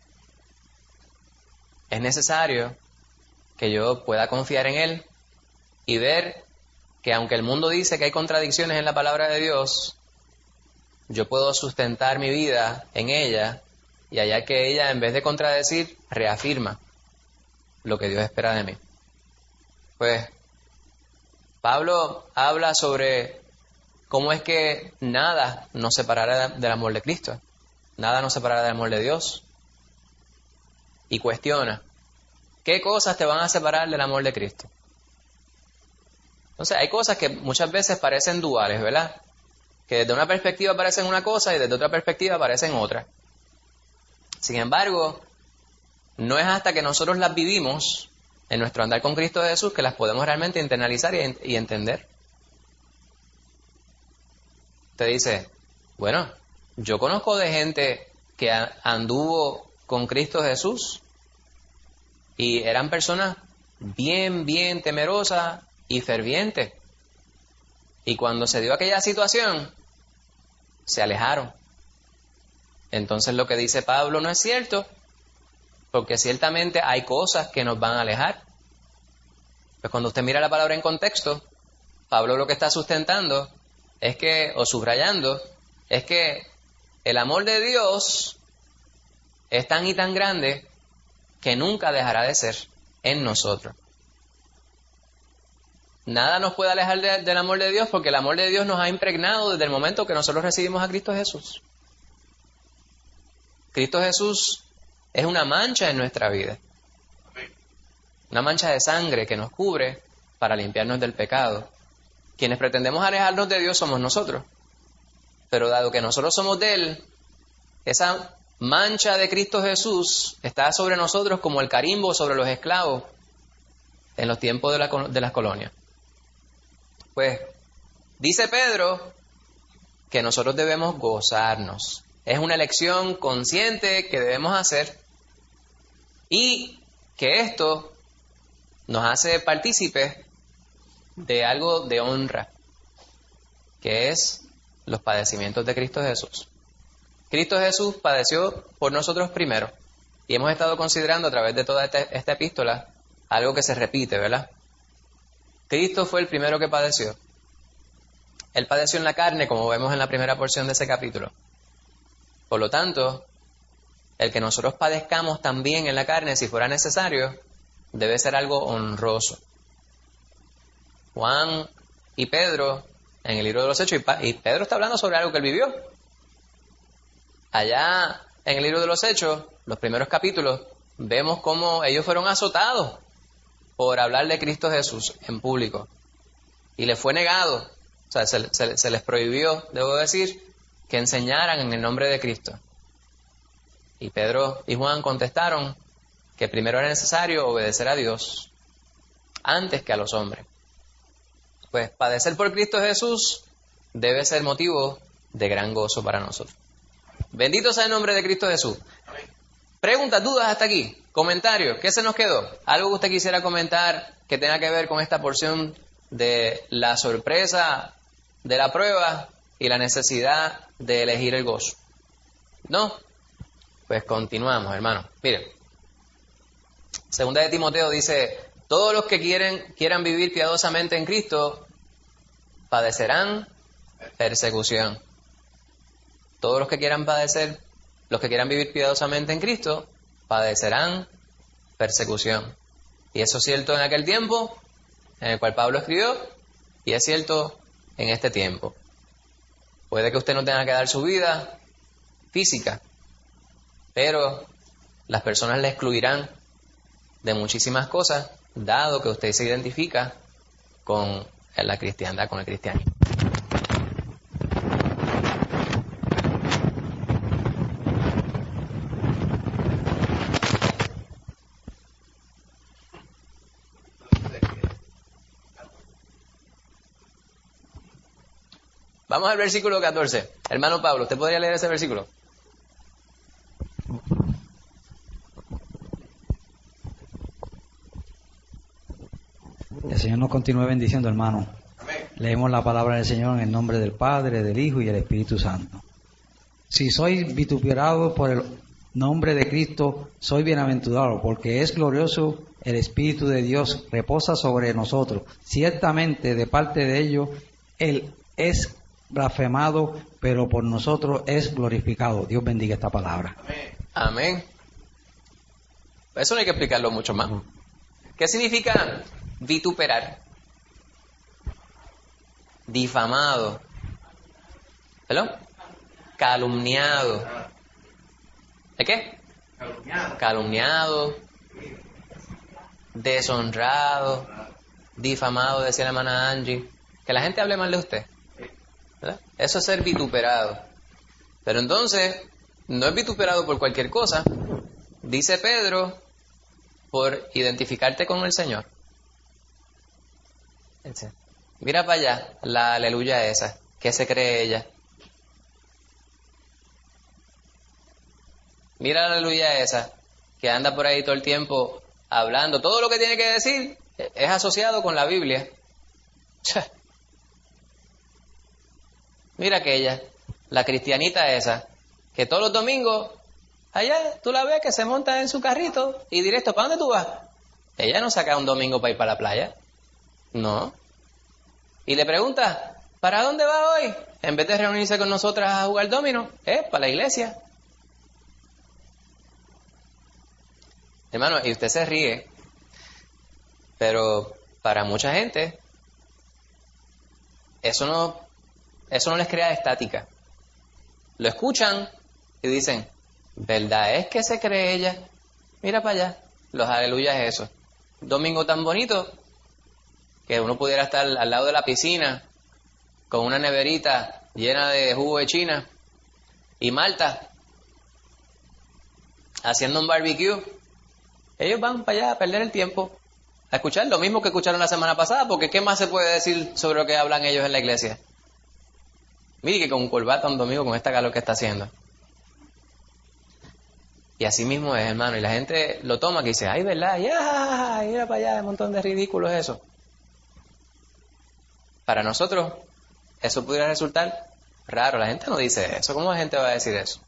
Es necesario que yo pueda confiar en Él y ver que aunque el mundo dice que hay contradicciones en la palabra de Dios, yo puedo sustentar mi vida en ella y hallar que ella, en vez de contradecir, reafirma lo que Dios espera de mí. Pues Pablo habla sobre cómo es que nada nos separará del amor de Cristo, nada nos separará del amor de Dios. Y cuestiona, ¿qué cosas te van a separar del amor de Cristo? Entonces hay cosas que muchas veces parecen duales, ¿verdad? Que desde una perspectiva parecen una cosa y desde otra perspectiva parecen otra. Sin embargo, no es hasta que nosotros las vivimos en nuestro andar con Cristo Jesús que las podemos realmente internalizar y entender. Te dice, bueno, yo conozco de gente que anduvo con Cristo Jesús y eran personas bien temerosas y fervientes. Y cuando se dio aquella situación, se alejaron. Entonces lo que dice Pablo no es cierto, porque ciertamente hay cosas que nos van a alejar. Pues cuando usted mira la palabra en contexto, Pablo lo que está sustentando es que, o subrayando, es que el amor de Dios es tan y tan grande que nunca dejará de ser en nosotros. Nada nos puede alejar del amor de Dios porque el amor de Dios nos ha impregnado desde el momento que nosotros recibimos a Cristo Jesús. Cristo Jesús es una mancha en nuestra vida. una mancha de sangre que nos cubre para limpiarnos del pecado. Quienes pretendemos alejarnos de Dios somos nosotros. Pero dado que nosotros somos de Él, esa mancha de Cristo Jesús está sobre nosotros como el carimbo sobre los esclavos en los tiempos de las colonias. Pues dice Pedro que nosotros debemos gozarnos. Es una elección consciente que debemos hacer y que esto nos hace partícipes de algo de honra, que es los padecimientos de Cristo Jesús. Cristo Jesús padeció por nosotros primero y hemos estado considerando a través de toda esta epístola algo que se repite, ¿verdad? Cristo fue el primero que padeció. Él padeció en la carne, como vemos en la primera porción de ese capítulo. Por lo tanto, el que nosotros padezcamos también en la carne, si fuera necesario, debe ser algo honroso. Juan y Pedro, en el libro de los Hechos, y Pedro está hablando sobre algo que él vivió. Allá en el libro de los Hechos, los primeros capítulos, vemos cómo ellos fueron azotados por hablar de Cristo Jesús en público. Y les fue negado, o sea, se les prohibió, debo decir, que enseñaran en el nombre de Cristo. Y Pedro y Juan contestaron que primero era necesario obedecer a Dios antes que a los hombres. Pues padecer por Cristo Jesús debe ser motivo de gran gozo para nosotros. Bendito sea el nombre de Cristo Jesús. Preguntas, dudas hasta aquí, comentarios, ¿qué se nos quedó? ¿Algo que usted quisiera comentar que tenga que ver con esta porción de la sorpresa de la prueba y la necesidad de elegir el gozo? ¿No? Pues continuamos, hermano. Miren, segunda de Timoteo dice: todos los que quieran vivir piadosamente en Cristo padecerán persecución. Todos los que quieran vivir piadosamente en Cristo padecerán persecución. Y eso es cierto en aquel tiempo en el cual Pablo escribió, y es cierto en este tiempo. Puede que usted no tenga que dar su vida física, pero las personas le excluirán de muchísimas cosas, dado que usted se identifica con la cristiandad, con el cristianismo. Vamos al versículo 14. Hermano Pablo, ¿usted podría leer ese versículo? El Señor nos continúe bendiciendo, hermano. Amén. Leemos la palabra del Señor en el nombre del Padre, del Hijo y del Espíritu Santo. Si sois vituperados por el nombre de Cristo, soy bienaventurado, porque es glorioso el Espíritu de Dios, reposa sobre nosotros. Ciertamente, de parte de ellos, Él es blasfemado, pero por nosotros es glorificado. Dios bendiga esta palabra. Amén. Amén. Eso no hay que explicarlo mucho más. ¿Qué significa vituperar? Difamado. ¿Perdón? Calumniado. ¿De qué? Calumniado. Deshonrado. Difamado, decía la hermana Angie. Que la gente hable mal de usted, ¿verdad? Eso es ser vituperado. Pero entonces, no es vituperado por cualquier cosa. Dice Pedro, por identificarte con el Señor. Mira para allá la aleluya esa. ¿Qué se cree ella? Mira la aleluya esa, que anda por ahí todo el tiempo hablando. Todo lo que tiene que decir es asociado con la Biblia. Mira aquella, la cristianita esa, que todos los domingos, allá tú la ves que se monta en su carrito y directo, ¿para dónde tú vas? Ella no saca un domingo para ir para la playa. No. Y le pregunta, ¿para dónde va hoy? En vez de reunirse con nosotras a jugar domino, para la iglesia. Hermano, y usted se ríe, pero para mucha gente eso no les crea estática. Lo escuchan y dicen, ¿verdad es que se cree ella? Mira para allá, los aleluyas eso. domingo tan bonito que uno pudiera estar al lado de la piscina con una neverita llena de jugo de China y malta, haciendo un barbecue. Ellos van para allá a perder el tiempo, a escuchar lo mismo que escucharon la semana pasada, porque ¿qué más se puede decir sobre lo que hablan ellos en la iglesia? Mire que con corbata un domingo con esta calor que está haciendo. Y así mismo es, hermano, y la gente lo toma que dice, ay, ¿verdad? Ya, mira para allá, un montón de ridículos eso. Para nosotros, eso pudiera resultar raro. La gente no dice eso. ¿Cómo la gente va a decir eso?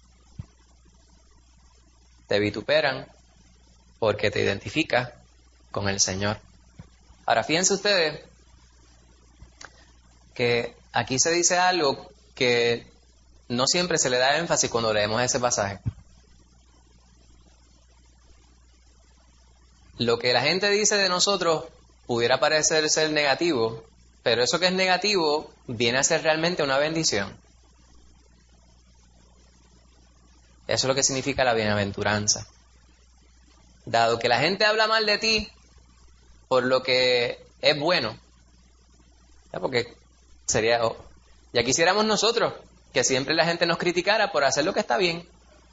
Te vituperan porque te identificas con el Señor. Ahora, fíjense ustedes que aquí se dice algo que no siempre se le da énfasis cuando leemos ese pasaje. Lo que la gente dice de nosotros pudiera parecer ser negativo, pero eso que es negativo viene a ser realmente una bendición. Eso es lo que significa la bienaventuranza. Dado que la gente habla mal de ti por lo que es bueno, ¿ya? Porque sería, ya quisiéramos nosotros que siempre la gente nos criticara por hacer lo que está bien.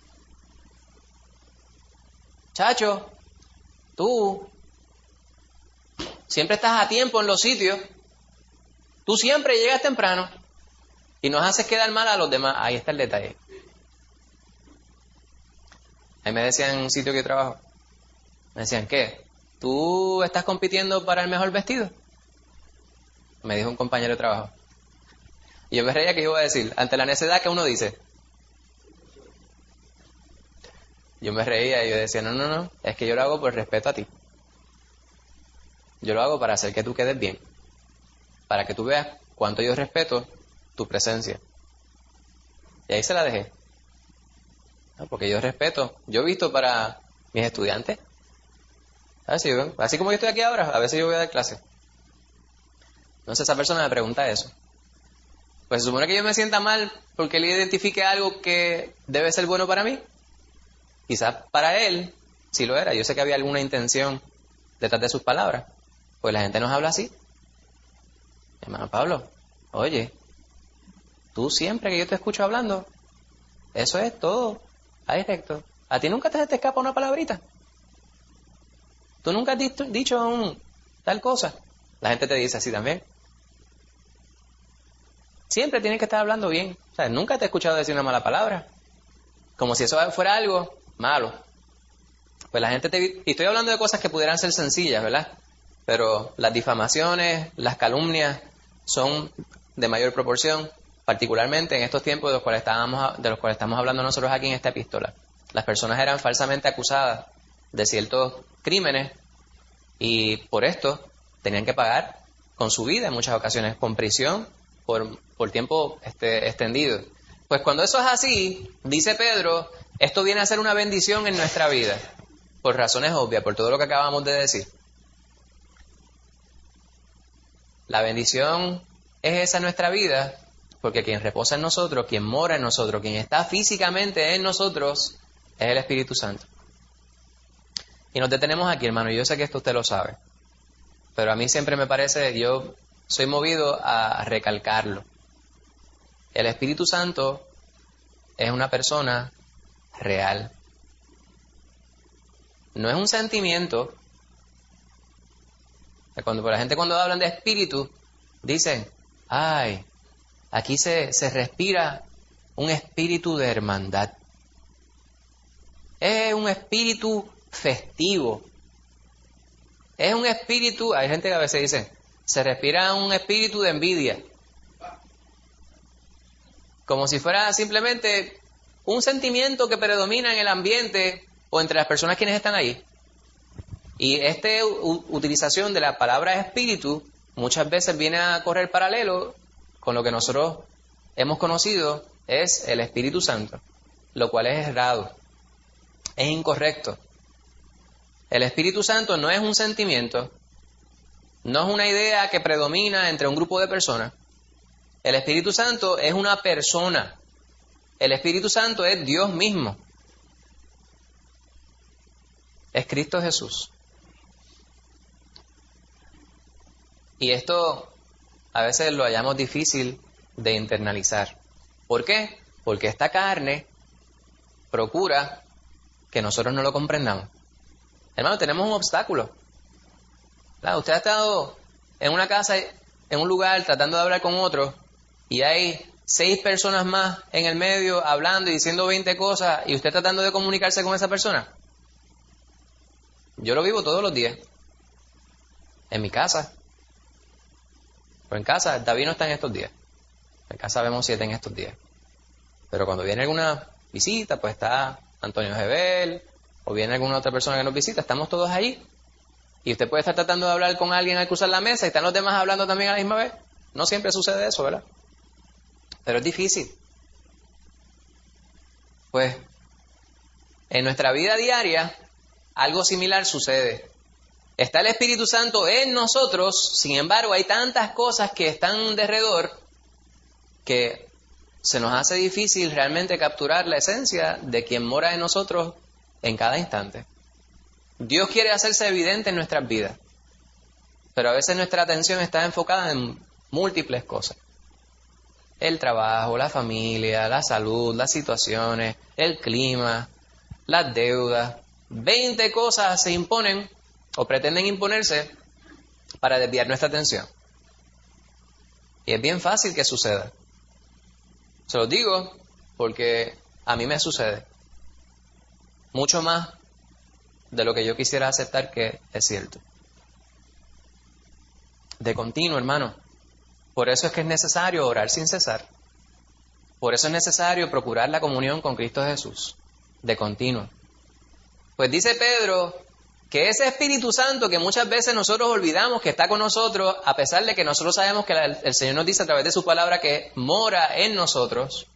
Chacho, tú siempre estás a tiempo en los sitios, tú siempre llegas temprano y nos haces quedar mal a los demás. Ahí está el detalle. Ahí me decían en un sitio que yo trabajo, me decían, ¿qué? ¿Tú estás compitiendo para el mejor vestido? Me dijo un compañero de trabajo. Y yo me reía que iba a decir, ante la necedad que uno dice. Yo me reía y yo decía, no, es que yo lo hago por respeto a ti. Yo lo hago para hacer que tú quedes bien. Para que tú veas cuánto yo respeto tu presencia. Y ahí se la dejé. ¿No? Porque yo respeto. Yo he visto para mis estudiantes. Así como yo estoy aquí ahora, a veces yo voy a dar clase. Entonces esa persona me pregunta eso. Pues se supone que yo me sienta mal porque él identifique algo que debe ser bueno para mí. Quizás para él sí lo era. Yo sé que había alguna intención detrás de sus palabras. Pues la gente nos habla así. Hermano Pablo, oye, tú siempre que yo te escucho hablando, eso es todo. Ahí recto. ¿A ti nunca te escapa una palabrita? ¿Tú nunca has dicho tal cosa? La gente te dice así también. Siempre tienes que estar hablando bien. O sea, nunca te he escuchado decir una mala palabra. Como si eso fuera algo malo. Pues la gente y estoy hablando de cosas que pudieran ser sencillas, ¿verdad? Pero las difamaciones, las calumnias son de mayor proporción, particularmente en estos tiempos de los cuales estamos hablando nosotros aquí en esta epístola. Las personas eran falsamente acusadas de ciertos crímenes y por esto tenían que pagar con su vida en muchas ocasiones, con prisión por tiempo extendido. Pues cuando eso es así, dice Pedro, esto viene a ser una bendición en nuestra vida, por razones obvias, por todo lo que acabamos de decir. La bendición es esa en nuestra vida, porque quien reposa en nosotros, quien mora en nosotros, quien está físicamente en nosotros, es el Espíritu Santo. Y nos detenemos aquí, hermano, y yo sé que esto usted lo sabe, pero a mí siempre me parece, yo soy movido a recalcarlo. El Espíritu Santo es una persona real. No es un sentimiento. La gente cuando hablan de espíritu, dicen, ay, aquí se respira un espíritu de hermandad. Es un espíritu festivo. Es un espíritu, hay gente que a veces dice, se respira un espíritu de envidia. Como si fuera simplemente un sentimiento que predomina en el ambiente o entre las personas quienes están ahí. Y esta utilización de la palabra espíritu muchas veces viene a correr paralelo con lo que nosotros hemos conocido es el Espíritu Santo, lo cual es errado, es incorrecto. El Espíritu Santo no es un sentimiento, no es una idea que predomina entre un grupo de personas. El Espíritu Santo es una persona. El Espíritu Santo es Dios mismo. Es Cristo Jesús. Y esto a veces lo hallamos difícil de internalizar. ¿Por qué? Porque esta carne procura que nosotros no lo comprendamos. Hermano, tenemos un obstáculo. Claro, usted ha estado en una casa, en un lugar, tratando de hablar con otro, y hay 6 personas más en el medio hablando y diciendo 20 cosas, y usted tratando de comunicarse con esa persona. Yo lo vivo todos los días. En mi casa. Pero en casa, David no está en estos días. En casa vemos 7 en estos días. Pero cuando viene alguna visita, pues está Antonio Gebel, o viene alguna otra persona que nos visita, estamos todos allí. Y usted puede estar tratando de hablar con alguien al cruzar la mesa y están los demás hablando también a la misma vez. No siempre sucede eso, ¿verdad? Pero es difícil. Pues, en nuestra vida diaria, algo similar sucede. Está el Espíritu Santo en nosotros, sin embargo, hay tantas cosas que están alrededor que se nos hace difícil realmente capturar la esencia de quien mora en nosotros en cada instante. Dios quiere hacerse evidente en nuestras vidas, pero a veces nuestra atención está enfocada en múltiples cosas. El trabajo, la familia, la salud, las situaciones, el clima, las deudas. 20 cosas se imponen o pretenden imponerse para desviar nuestra atención. Y es bien fácil que suceda. Se lo digo porque a mí me sucede. Mucho más de lo que yo quisiera aceptar que es cierto. De continuo, hermano. Por eso es que es necesario orar sin cesar. Por eso es necesario procurar la comunión con Cristo Jesús. De continuo. Pues dice Pedro que ese Espíritu Santo que muchas veces nosotros olvidamos que está con nosotros, a pesar de que nosotros sabemos que el Señor nos dice a través de su palabra que mora en nosotros,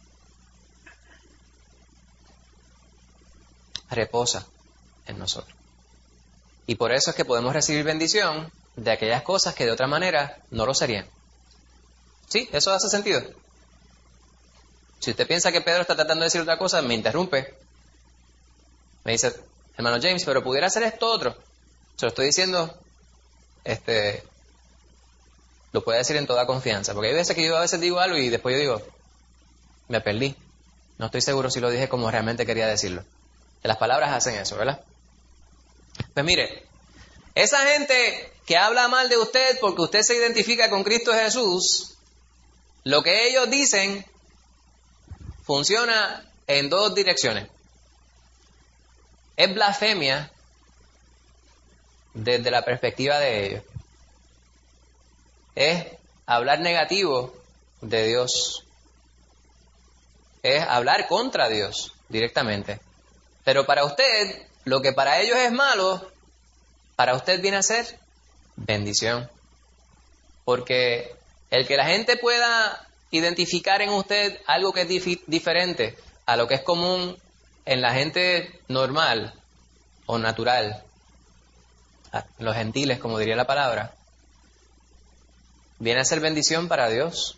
reposa en nosotros. Y por eso es que podemos recibir bendición de aquellas cosas que de otra manera no lo serían. ¿Sí? ¿Eso hace sentido? Si usted piensa que Pedro está tratando de decir otra cosa, me interrumpe. Me dice, hermano James, pero pudiera hacer esto otro. Se lo estoy diciendo, lo puede decir en toda confianza. Porque hay veces que yo a veces digo algo y después yo digo, me perdí. No estoy seguro si lo dije como realmente quería decirlo. Las palabras hacen eso, ¿verdad? Pues mire, esa gente que habla mal de usted porque usted se identifica con Cristo Jesús, lo que ellos dicen funciona en 2 direcciones. Es blasfemia desde la perspectiva de ellos. Es hablar negativo de Dios. Es hablar contra Dios directamente. Pero para usted, lo que para ellos es malo, para usted viene a ser bendición. Porque el que la gente pueda identificar en usted algo que es diferente a lo que es común en la gente normal o natural, los gentiles, como diría la palabra, viene a ser bendición para Dios.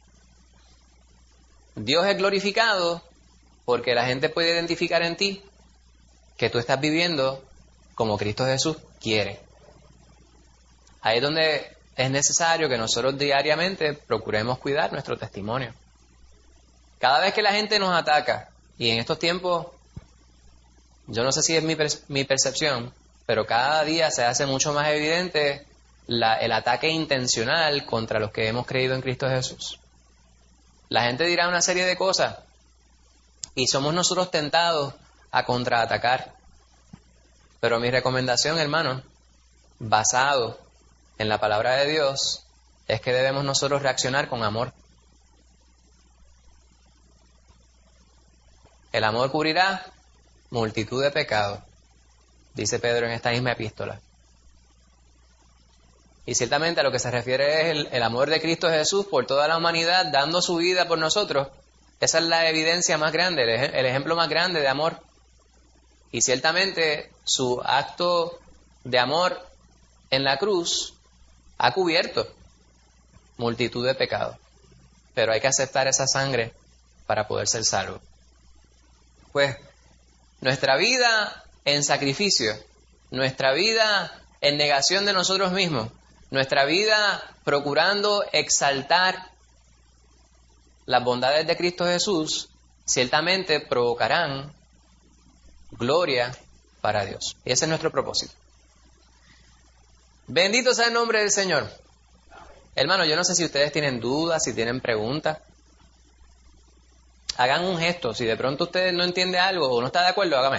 Dios es glorificado porque la gente puede identificar en ti que tú estás viviendo como Cristo Jesús quiere. Ahí es donde es necesario que nosotros diariamente procuremos cuidar nuestro testimonio. Cada vez que la gente nos ataca, y en estos tiempos, yo no sé si es mi percepción, pero cada día se hace mucho más evidente el ataque intencional contra los que hemos creído en Cristo Jesús. La gente dirá una serie de cosas y somos nosotros tentados a contraatacar. Pero mi recomendación, hermano, basado en la palabra de Dios, es que debemos nosotros reaccionar con amor. El amor cubrirá multitud de pecados, dice Pedro en esta misma epístola. Y ciertamente a lo que se refiere es el amor de Cristo Jesús por toda la humanidad, dando su vida por nosotros. Esa es la evidencia más grande, el ejemplo más grande de amor. Y ciertamente su acto de amor en la cruz ha cubierto multitud de pecados. Pero hay que aceptar esa sangre para poder ser salvo. Pues nuestra vida en sacrificio, nuestra vida en negación de nosotros mismos, nuestra vida procurando exaltar las bondades de Cristo Jesús, ciertamente provocarán gloria para Dios. Y ese es nuestro propósito. Bendito sea el nombre del Señor. Hermano, yo no sé si ustedes tienen dudas, si tienen preguntas. Hagan un gesto. Si de pronto ustedes no entienden algo o no está de acuerdo, hágame.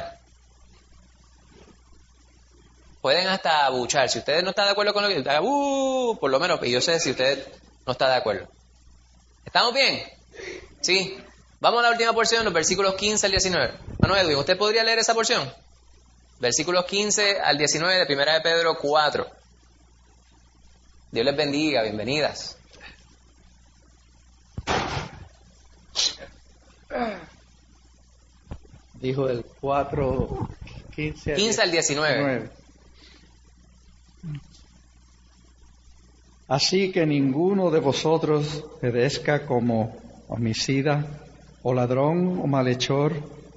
Pueden hasta abuchar. Si ustedes no están de acuerdo con lo que haga, por lo menos, y yo sé si usted no está de acuerdo. ¿Estamos bien? Sí. Vamos a la última porción, los versículos 15 al 19. Hermano Edwin, ¿usted podría leer esa porción? Versículos 15 al 19 de 1 de Pedro 4. Dios les bendiga, bienvenidas. Dijo el 4, 15 al 19. Así que ninguno de vosotros perezca como homicida, o ladrón, o malhechor,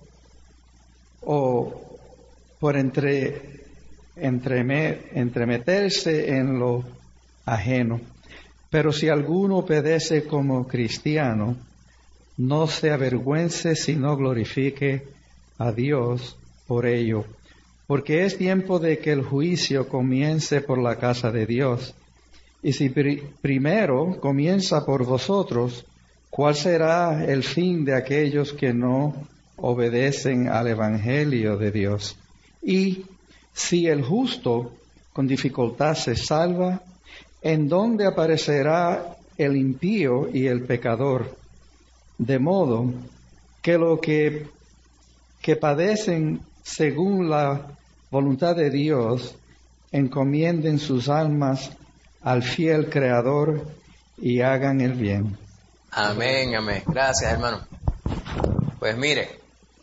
o por entremeterse en lo ajeno. Pero si alguno perece como cristiano, no se avergüence, sino glorifique a Dios por ello. Porque es tiempo de que el juicio comience por la casa de Dios. Y si primero comienza por vosotros, ¿cuál será el fin de aquellos que no obedecen al Evangelio de Dios? Y si el justo con dificultad se salva, ¿en dónde aparecerá el impío y el pecador? De modo que lo que padecen según la voluntad de Dios, encomienden sus almas al fiel Creador y hagan el bien. Amén, amén. Gracias, hermano. Pues mire,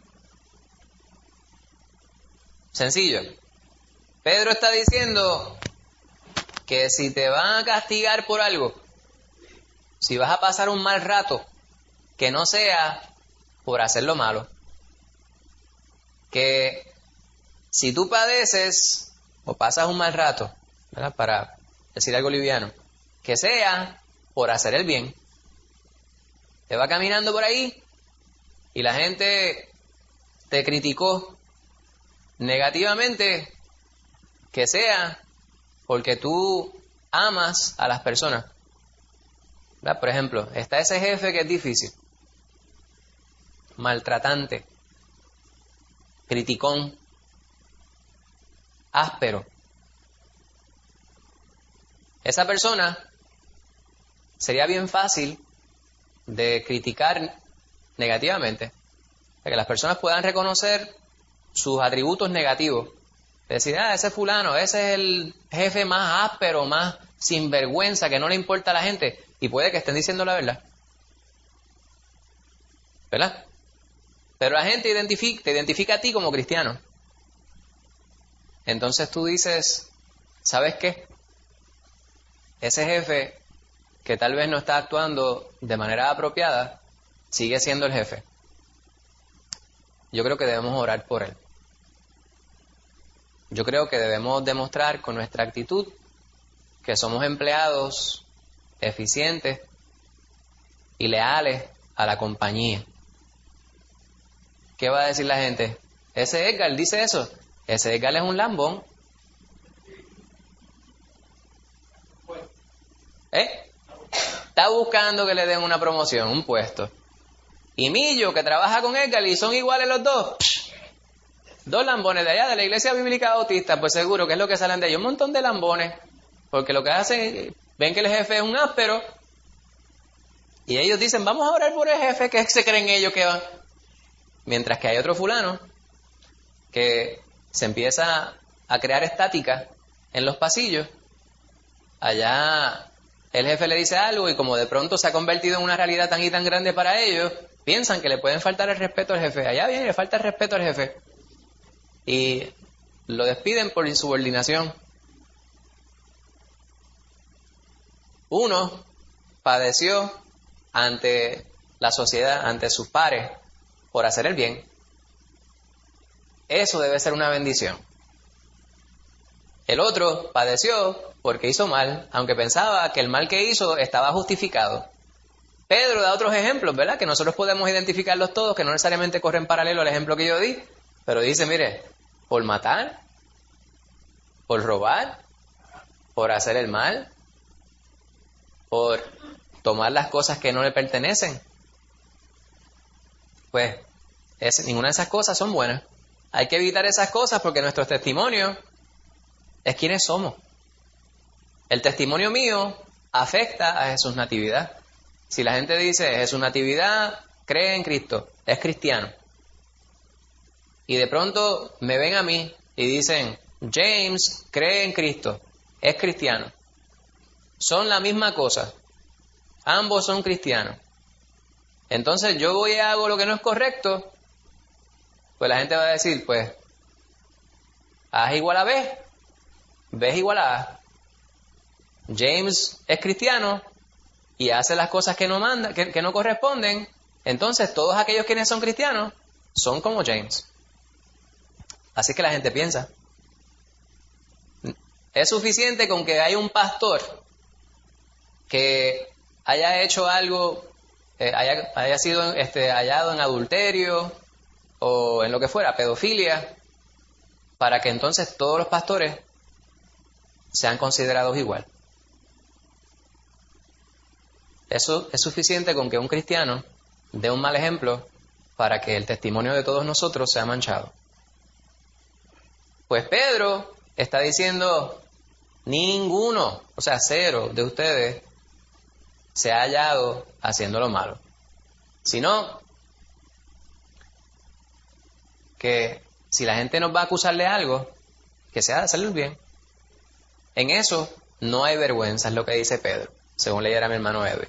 sencillo. Pedro está diciendo que si te van a castigar por algo, si vas a pasar un mal rato, que no sea por hacer lo malo. Que si tú padeces o pasas un mal rato, ¿verdad?, para decir algo liviano, que sea por hacer el bien. Te va caminando por ahí y la gente te criticó negativamente, que sea porque tú amas a las personas. ¿Verdad? Por ejemplo, está ese jefe que es difícil, maltratante, criticón, áspero. Esa persona sería bien fácil de criticar negativamente, para que las personas puedan reconocer sus atributos negativos. Decir, ese fulano, ese es el jefe más áspero, más sinvergüenza, que no le importa a la gente. Y puede que estén diciendo la verdad. ¿Verdad? Pero la gente te identifica a ti como cristiano. Entonces tú dices, ¿sabes qué? Ese jefe que tal vez no está actuando de manera apropiada, sigue siendo el jefe. Yo creo que debemos orar por él. Yo creo que debemos demostrar con nuestra actitud que somos empleados eficientes y leales a la compañía. ¿Qué va a decir la gente? Ese Edgar dice eso. Ese Edgar es un lambón. Está buscando que le den una promoción, un puesto. Y Millo, que trabaja con Edgar, y son iguales los dos. Dos lambones de allá, de la Iglesia Bíblica Bautista, pues seguro que es lo que salen de ellos. Un montón de lambones. Porque lo que hacen, ven que el jefe es un áspero. Y ellos dicen, vamos a orar por el jefe, que se creen ellos que van. Mientras que hay otro fulano que se empieza a crear estática en los pasillos. Allá el jefe le dice algo y como de pronto se ha convertido en una realidad tan y tan grande para ellos, piensan que le pueden faltar el respeto al jefe. Allá viene y le falta el respeto al jefe. Y lo despiden por insubordinación. Uno padeció ante la sociedad, ante sus pares, por hacer el bien. Eso debe ser una bendición. El otro padeció porque hizo mal, aunque pensaba que el mal que hizo estaba justificado. Pedro da otros ejemplos, ¿verdad? Que nosotros podemos identificarlos todos, que no necesariamente corren paralelo al ejemplo que yo di, pero dice, mire, por matar, por robar, por hacer el mal, por tomar las cosas que no le pertenecen, pues ninguna de esas cosas son buenas. Hay que evitar esas cosas porque nuestro testimonio es quienes somos. El testimonio mío afecta a Jesús Natividad. Si la gente dice Jesús Natividad cree en Cristo, es cristiano, y de pronto me ven a mí y dicen James cree en Cristo, es cristiano, son la misma cosa, ambos son cristianos, entonces yo voy y hago lo que no es correcto, pues la gente va a decir, pues A es igual a B, B es igual a A. James es cristiano y hace las cosas que no manda, que no corresponden, entonces todos aquellos quienes son cristianos son como James. Así que la gente piensa. Es suficiente con que haya un pastor que haya hecho algo, haya sido hallado en adulterio o en lo que fuera, pedofilia, para que entonces todos los pastores sean considerados igual. Eso es suficiente con que un cristiano dé un mal ejemplo para que el testimonio de todos nosotros sea manchado. Pues Pedro está diciendo, ninguno, o sea, cero de ustedes se ha hallado haciendo lo malo, sino que si la gente nos va a acusar de algo, que sea de hacerlo bien. En eso no hay vergüenza, es lo que dice Pedro, según leyera mi hermano Edwin.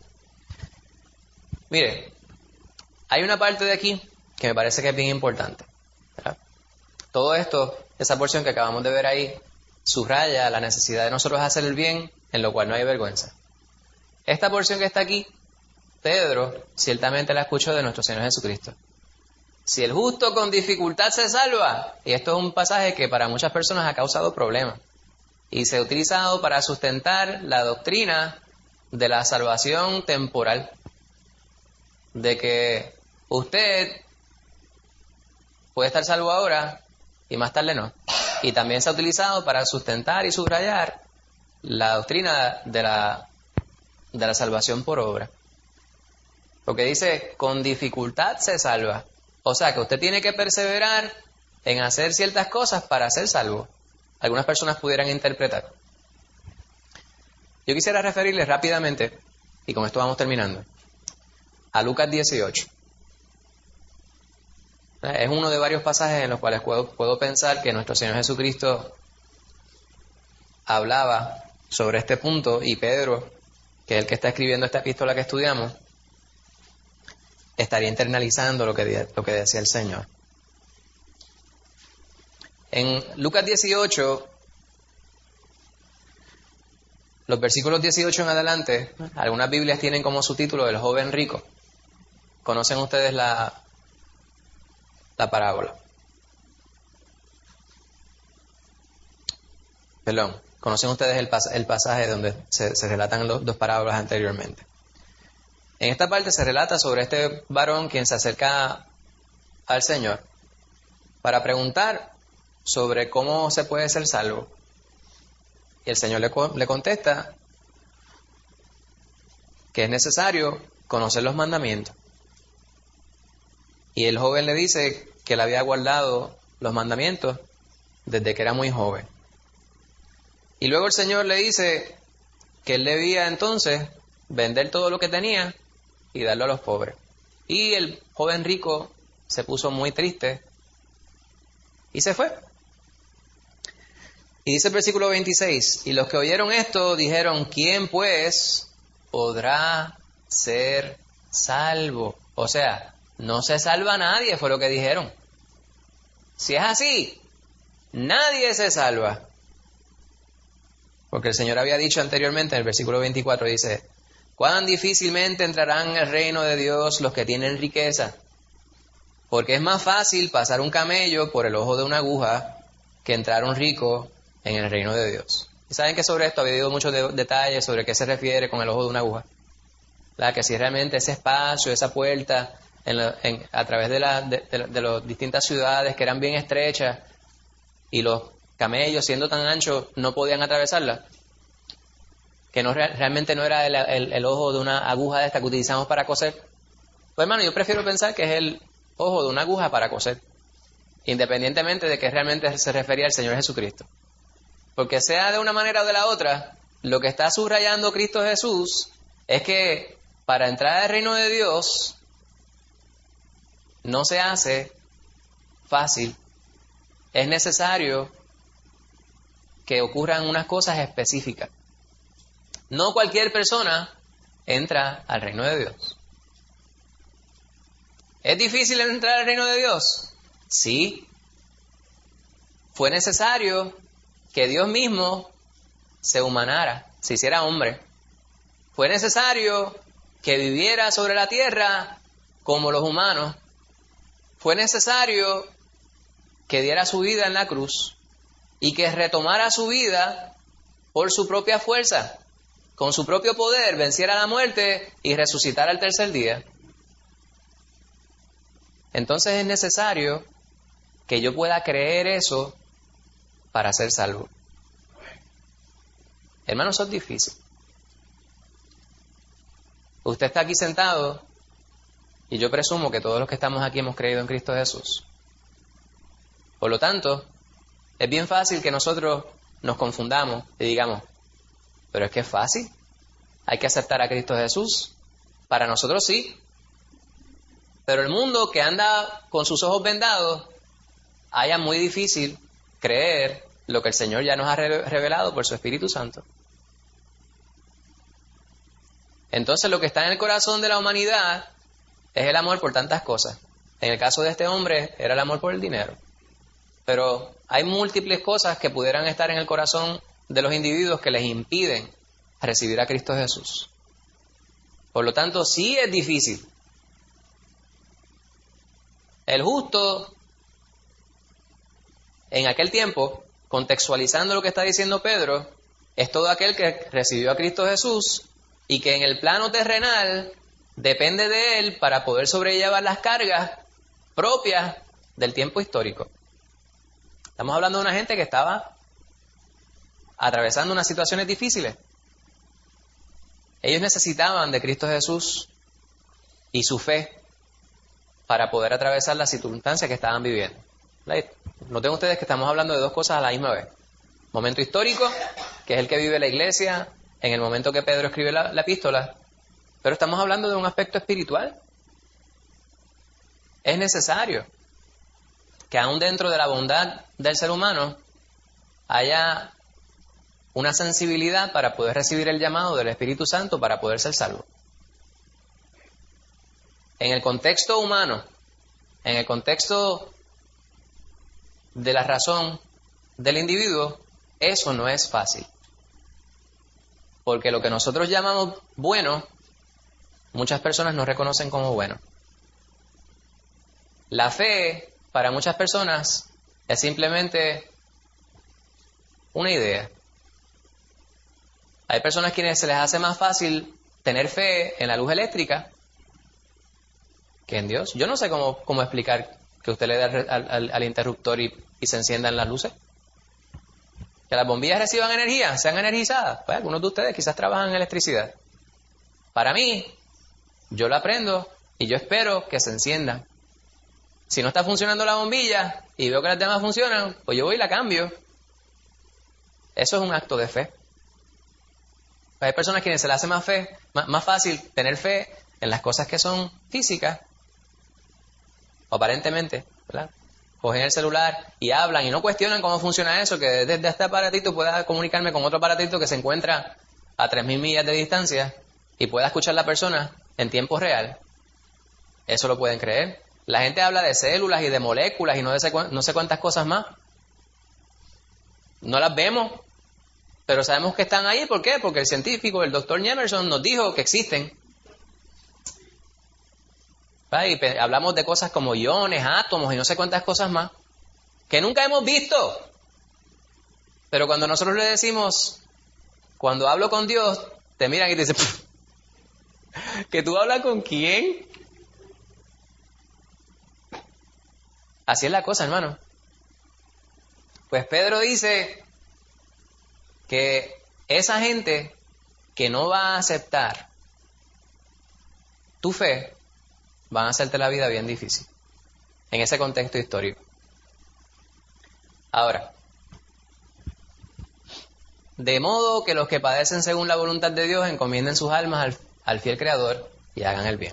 Mire, hay una parte de aquí que me parece que es bien importante, ¿verdad? Todo esto, esa porción que acabamos de ver ahí, subraya la necesidad de nosotros hacer el bien, en lo cual no hay vergüenza. Esta porción que está aquí, Pedro ciertamente la escuchó de nuestro Señor Jesucristo. Si el justo con dificultad se salva, y esto es un pasaje que para muchas personas ha causado problemas, y se ha utilizado para sustentar la doctrina de la salvación temporal, de que usted puede estar salvo ahora y más tarde no. Y también se ha utilizado para sustentar y subrayar la doctrina de la salvación por obra. Porque dice, con dificultad se salva. O sea, que usted tiene que perseverar en hacer ciertas cosas para ser salvo. Algunas personas pudieran interpretar. Yo quisiera referirles rápidamente, y con esto vamos terminando, a Lucas 18. Es uno de varios pasajes en los cuales puedo pensar que nuestro Señor Jesucristo hablaba sobre este punto, y Pedro, que es el que está escribiendo esta epístola que estudiamos, estaría internalizando lo que decía el Señor. En Lucas 18, los versículos 18 en adelante, algunas Biblias tienen como subtítulo el joven rico. ¿Conocen ustedes la parábola? Perdón, ¿conocen ustedes el pasaje donde se relatan los dos parábolas anteriormente? En esta parte se relata sobre este varón quien se acerca al Señor para preguntar sobre cómo se puede ser salvo. Y el Señor le contesta que es necesario conocer los mandamientos. Y el joven le dice que él había guardado los mandamientos desde que era muy joven. Y luego el Señor le dice que él debía entonces vender todo lo que tenía y darlo a los pobres. Y el joven rico se puso muy triste y se fue. Y dice el versículo 26, y los que oyeron esto dijeron, ¿quién pues podrá ser salvo? O sea, no se salva nadie, fue lo que dijeron. Si es así, nadie se salva. Porque el Señor había dicho anteriormente, en el versículo 24, dice, cuán difícilmente entrarán en el reino de Dios los que tienen riqueza, porque es más fácil pasar un camello por el ojo de una aguja que entrar un rico en el reino de Dios. Y saben que sobre esto ha habido muchos detalles sobre qué se refiere con el ojo de una aguja. ¿Verdad? Que si realmente ese espacio, esa puerta, a través de las distintas ciudades que eran bien estrechas y los camellos siendo tan anchos no podían atravesarla, que no realmente no era el ojo de una aguja de esta que utilizamos para coser. Pues hermano, yo prefiero pensar que es el ojo de una aguja para coser, independientemente de que realmente se refería al Señor Jesucristo. Porque sea de una manera o de la otra, lo que está subrayando Cristo Jesús es que para entrar al reino de Dios no se hace fácil. Es necesario que ocurran unas cosas específicas. No cualquier persona entra al reino de Dios. ¿Es difícil entrar al reino de Dios? Sí. Fue necesario que Dios mismo se humanara, se hiciera hombre. Fue necesario que viviera sobre la tierra como los humanos. Fue necesario que diera su vida en la cruz y que retomara su vida por su propia fuerza, con su propio poder, venciera la muerte y resucitara al tercer día. Entonces es necesario que yo pueda creer eso para ser salvo. Hermanos, eso es difícil. Usted está aquí sentado y yo presumo que todos los que estamos aquí hemos creído en Cristo Jesús. Por lo tanto, es bien fácil que nosotros nos confundamos y digamos, pero es que es fácil, hay que aceptar a Cristo Jesús. Para nosotros sí, pero el mundo que anda con sus ojos vendados, haya muy difícil creer lo que el Señor ya nos ha revelado por su Espíritu Santo. Entonces lo que está en el corazón de la humanidad es el amor por tantas cosas. En el caso de este hombre era el amor por el dinero. Pero hay múltiples cosas que pudieran estar en el corazón de los individuos que les impiden recibir a Cristo Jesús. Por lo tanto, sí es difícil. El justo, en aquel tiempo, contextualizando lo que está diciendo Pedro, es todo aquel que recibió a Cristo Jesús y que en el plano terrenal depende de él para poder sobrellevar las cargas propias del tiempo histórico. Estamos hablando de una gente que estaba atravesando unas situaciones difíciles. Ellos necesitaban de Cristo Jesús y su fe para poder atravesar las circunstancias que estaban viviendo. Noten ustedes que estamos hablando de dos cosas a la misma vez. Momento histórico, que es el que vive la iglesia en el momento que Pedro escribe la epístola, pero estamos hablando de un aspecto espiritual. Es necesario que aún dentro de la bondad del ser humano haya una sensibilidad para poder recibir el llamado del Espíritu Santo para poder ser salvo. En el contexto humano, en el contexto de la razón del individuo, eso no es fácil. Porque lo que nosotros llamamos bueno, muchas personas no reconocen como bueno. La fe, para muchas personas, es simplemente una idea. Hay personas quienes se les hace más fácil tener fe en la luz eléctrica que en Dios. Yo no sé cómo explicar que usted le dé al interruptor y se enciendan las luces. Que las bombillas reciban energía, sean energizadas. Pues algunos de ustedes quizás trabajan en electricidad. Para mí, yo la prendo y yo espero que se enciendan. Si no está funcionando la bombilla y veo que las demás funcionan, pues yo voy y la cambio. Eso es un acto de fe. Hay personas quienes se les hace más fácil tener fe en las cosas que son físicas, aparentemente, ¿verdad? Cogen el celular y hablan y no cuestionan cómo funciona eso, que desde este aparatito pueda comunicarme con otro aparatito que se encuentra a 3.000 millas de distancia y pueda escuchar a la persona en tiempo real. Eso lo pueden creer. La gente habla de células y de moléculas y no sé cuántas cosas más. No las vemos, pero sabemos que están ahí. ¿Por qué? Porque el científico, el doctor Emerson, nos dijo que existen. Y hablamos de cosas como iones, átomos y no sé cuántas cosas más que nunca hemos visto. Pero cuando nosotros le decimos, cuando hablo con Dios, te miran y te dicen, ¿que tú hablas con quién? Así es la cosa, hermano. Pues Pedro dice que esa gente que no va a aceptar tu fe, van a hacerte la vida bien difícil, en ese contexto histórico. Ahora, de modo que los que padecen según la voluntad de Dios encomienden sus almas al fiel Creador y hagan el bien.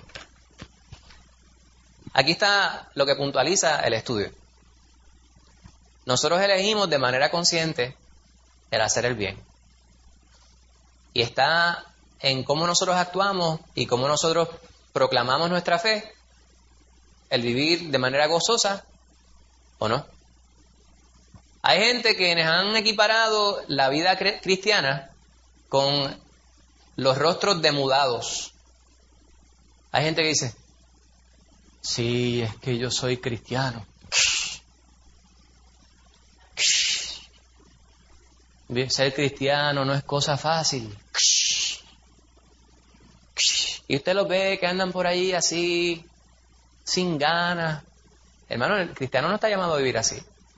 Aquí está lo que puntualiza el estudio. Nosotros elegimos de manera consciente el hacer el bien. Y está en cómo nosotros actuamos y cómo nosotros proclamamos nuestra fe, el vivir de manera gozosa o no. Hay gente quienes han equiparado la vida cristiana con los rostros demudados. Hay gente que dice, sí, es que yo soy cristiano. Ser cristiano no es cosa fácil. Y usted los ve que andan por ahí así, sin ganas. Hermano, el cristiano no está llamado a vivir así.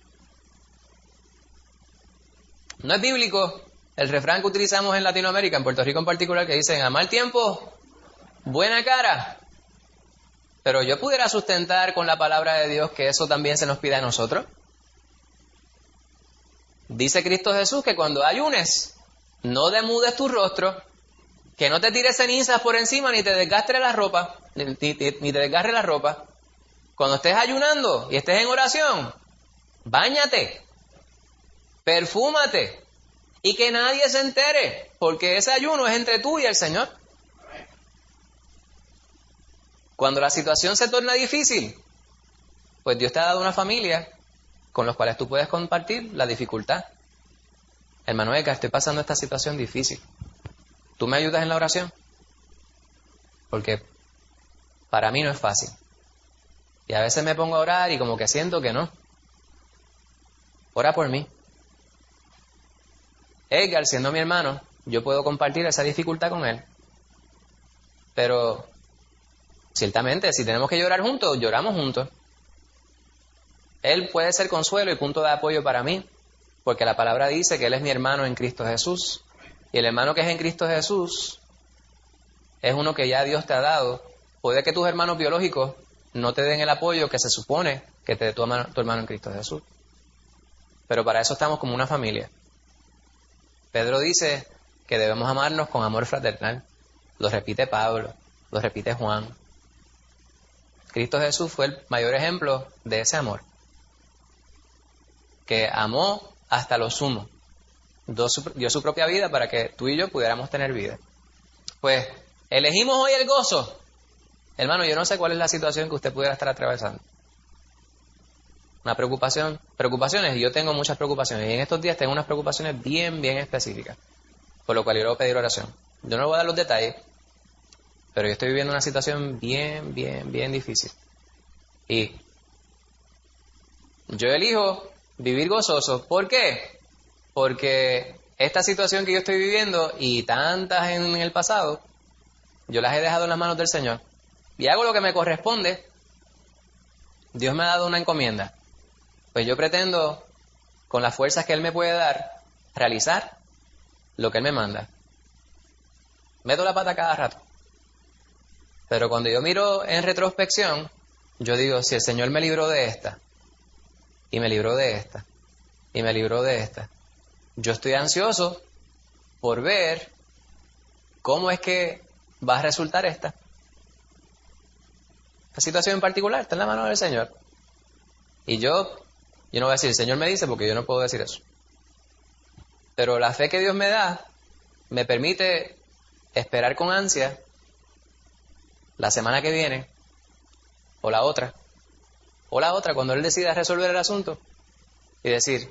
No es bíblico el refrán que utilizamos en Latinoamérica, en Puerto Rico en particular, que dicen, a mal tiempo, buena cara. Pero yo pudiera sustentar con la palabra de Dios que eso también se nos pide a nosotros. Dice Cristo Jesús que cuando ayunes, no demudes tu rostro, que no te tires cenizas por encima, ni te desgastre la ropa, ni te desgarre la ropa. Cuando estés ayunando y estés en oración, báñate, perfúmate, y que nadie se entere, porque ese ayuno es entre tú y el Señor. Cuando la situación se torna difícil, pues Dios te ha dado una familia con los cuales tú puedes compartir la dificultad. Hermano Eka, estoy pasando esta situación difícil. ¿Tú me ayudas en la oración? Porque para mí no es fácil. Y a veces me pongo a orar y como que siento que no. Ora por mí. Edgar, siendo mi hermano, yo puedo compartir esa dificultad con él. Pero ciertamente, si tenemos que llorar juntos, lloramos juntos. Él puede ser consuelo y punto de apoyo para mí, porque la palabra dice que Él es mi hermano en Cristo Jesús. Y el hermano que es en Cristo Jesús es uno que ya Dios te ha dado. Puede que tus hermanos biológicos no te den el apoyo que se supone que te dé tu hermano en Cristo Jesús. Pero para eso estamos como una familia. Pedro dice que debemos amarnos con amor fraternal. Lo repite Pablo, lo repite Juan. Cristo Jesús fue el mayor ejemplo de ese amor, que amó hasta lo sumo, dio su propia vida para que tú y yo pudiéramos tener vida. Pues elegimos hoy el gozo. Hermano, yo no sé cuál es la situación que usted pudiera estar atravesando. Una preocupaciones, y yo tengo muchas preocupaciones, y en estos días tengo unas preocupaciones bien específicas, por lo cual yo voy a pedir oración. Yo no voy a dar los detalles, pero yo estoy viviendo una situación bien difícil. Y yo elijo vivir gozoso. ¿Por qué? Porque esta situación que yo estoy viviendo y tantas en el pasado, yo las he dejado en las manos del Señor. Y hago lo que me corresponde. Dios me ha dado una encomienda. Pues yo pretendo, con las fuerzas que Él me puede dar, realizar lo que Él me manda. Meto la pata cada rato. Pero cuando yo miro en retrospección, yo digo, si el Señor me libró de esta, y me libró de esta, y me libró de esta, yo estoy ansioso por ver cómo es que va a resultar esta situación en particular. Está en la mano del Señor. Y yo no voy a decir, el Señor me dice, porque yo no puedo decir eso. Pero la fe que Dios me da me permite esperar con ansia la semana que viene, o la otra cuando Él decida resolver el asunto, y decir,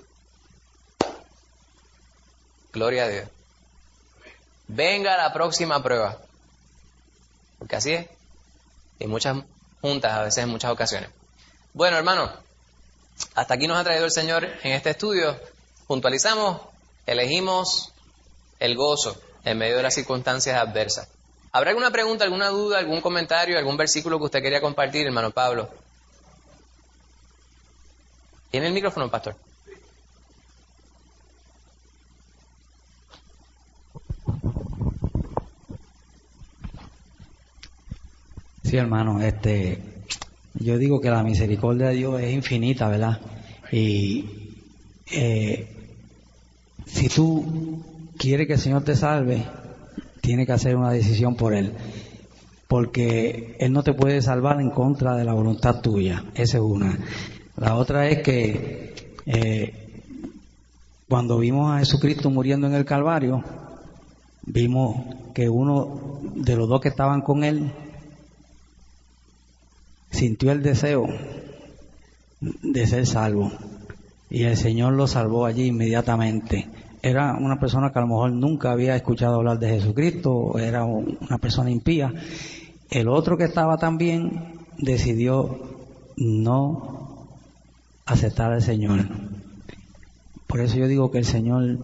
gloria a Dios, venga la próxima prueba, porque así es, y muchas juntas, a veces en muchas ocasiones. Bueno, hermano, hasta aquí nos ha traído el Señor en este estudio. Puntualizamos Elegimos el gozo en medio de las circunstancias adversas. ¿Habrá alguna pregunta, alguna duda, algún comentario, algún versículo que usted quería compartir, hermano Pablo? ¿Tiene el micrófono, pastor? Sí, hermano, yo digo que la misericordia de Dios es infinita, ¿verdad? Y si tú quieres que el Señor te salve, tienes que hacer una decisión por Él, porque Él no te puede salvar en contra de la voluntad tuya. Esa es una. La otra es que cuando vimos a Jesucristo muriendo en el Calvario, vimos que uno de los dos que estaban con Él sintió el deseo de ser salvo, y el Señor lo salvó allí inmediatamente. Era una persona que a lo mejor nunca había escuchado hablar de Jesucristo, era una persona impía. El otro que estaba también decidió no aceptar al Señor. Por eso yo digo que el Señor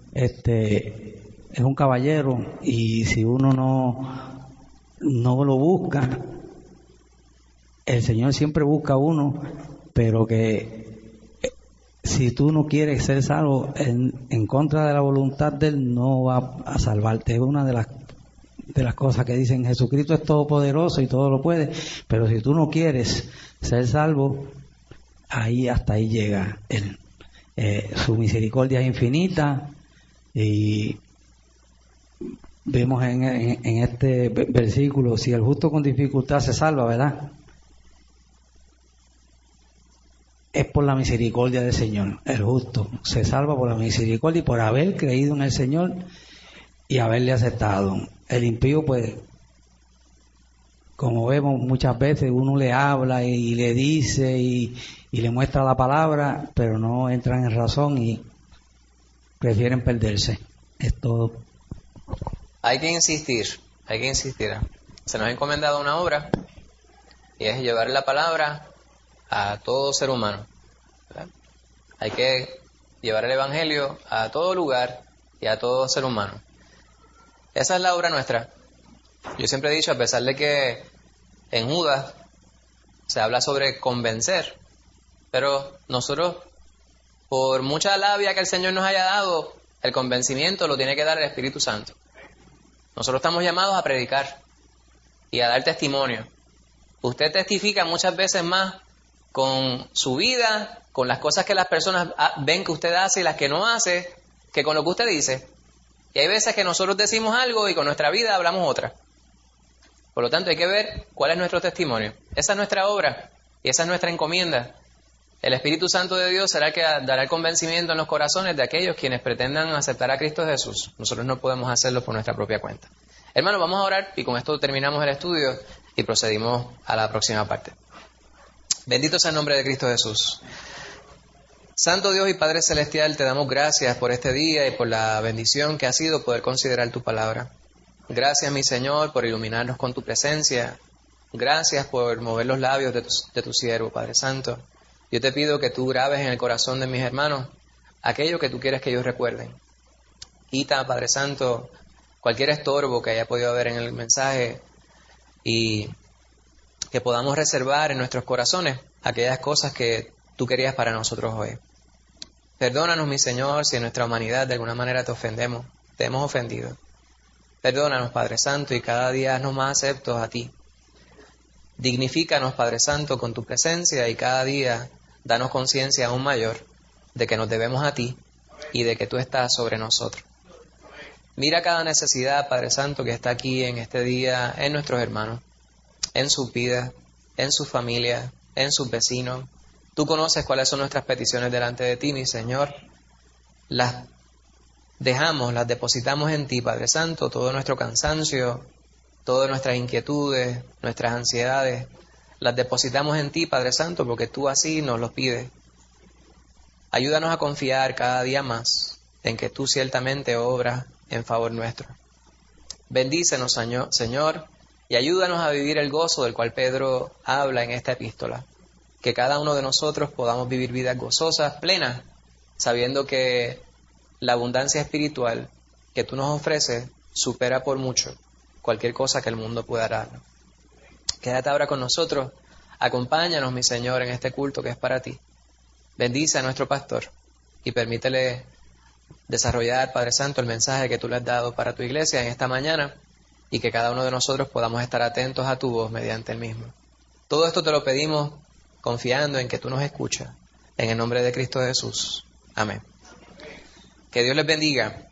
es un caballero, y si uno no lo busca, el Señor siempre busca a uno, pero que si tú no quieres ser salvo en contra de la voluntad de Él, no va a salvarte. Es una de las cosas que dicen: Jesucristo es todopoderoso y todo lo puede, pero si tú no quieres ser salvo, hasta ahí llega Él. Su misericordia es infinita, y vemos en este versículo: si el justo con dificultad se salva, ¿verdad? Es por la misericordia del Señor. El justo se salva por la misericordia y por haber creído en el Señor y haberle aceptado. El impío, pues, como vemos muchas veces, uno le habla y le dice y le muestra la palabra, pero no entran en razón y prefieren perderse. Es todo. Hay que insistir. Se nos ha encomendado una obra, y es llevar la palabra a todo ser humano, ¿verdad? Hay que llevar el Evangelio a todo lugar y a todo ser humano. Esa es la obra nuestra. Yo siempre he dicho, a pesar de que en Judas se habla sobre convencer, pero nosotros, por mucha labia que el Señor nos haya dado, el convencimiento lo tiene que dar el Espíritu Santo. Nosotros estamos llamados a predicar y a dar testimonio. Usted testifica muchas veces más con su vida, con las cosas que las personas ven que usted hace y las que no hace, que con lo que usted dice. Y hay veces que nosotros decimos algo y con nuestra vida hablamos otra. Por lo tanto, hay que ver cuál es nuestro testimonio. Esa es nuestra obra y esa es nuestra encomienda. El Espíritu Santo de Dios será el que dará el convencimiento en los corazones de aquellos quienes pretendan aceptar a Cristo Jesús. Nosotros no podemos hacerlo por nuestra propia cuenta. Hermanos, vamos a orar y con esto terminamos el estudio y procedimos a la próxima parte. Bendito sea el nombre de Cristo Jesús. Santo Dios y Padre Celestial, te damos gracias por este día y por la bendición que ha sido poder considerar tu palabra. Gracias, mi Señor, por iluminarnos con tu presencia. Gracias por mover los labios de tu siervo, Padre Santo. Yo te pido que tú grabes en el corazón de mis hermanos aquello que tú quieres que ellos recuerden. Quita, Padre Santo, cualquier estorbo que haya podido haber en el mensaje y que podamos reservar en nuestros corazones aquellas cosas que tú querías para nosotros hoy. Perdónanos, mi Señor, si en nuestra humanidad de alguna manera te ofendemos, te hemos ofendido. Perdónanos, Padre Santo, y cada día haznos más aceptos a ti. Dignifícanos, Padre Santo, con tu presencia, y cada día danos conciencia aún mayor de que nos debemos a ti y de que tú estás sobre nosotros. Mira cada necesidad, Padre Santo, que está aquí en este día, en nuestros hermanos, en sus vidas, en sus familias, en sus vecinos. Tú conoces cuáles son nuestras peticiones delante de ti, mi Señor. Las depositamos en ti, Padre Santo, todo nuestro cansancio, todas nuestras inquietudes, nuestras ansiedades, las depositamos en ti, Padre Santo, porque tú así nos los pides. Ayúdanos a confiar cada día más en que tú ciertamente obras en favor nuestro. Bendícenos, Señor, y ayúdanos a vivir el gozo del cual Pedro habla en esta epístola. Que cada uno de nosotros podamos vivir vidas gozosas, plenas, sabiendo que la abundancia espiritual que tú nos ofreces supera por mucho cualquier cosa que el mundo pueda darnos. Quédate ahora con nosotros. Acompáñanos, mi Señor, en este culto que es para ti. Bendice a nuestro pastor y permítele desarrollar, Padre Santo, el mensaje que tú le has dado para tu iglesia en esta mañana y que cada uno de nosotros podamos estar atentos a tu voz mediante el mismo. Todo esto te lo pedimos confiando en que tú nos escuchas. En el nombre de Cristo Jesús. Amén. Que Dios les bendiga.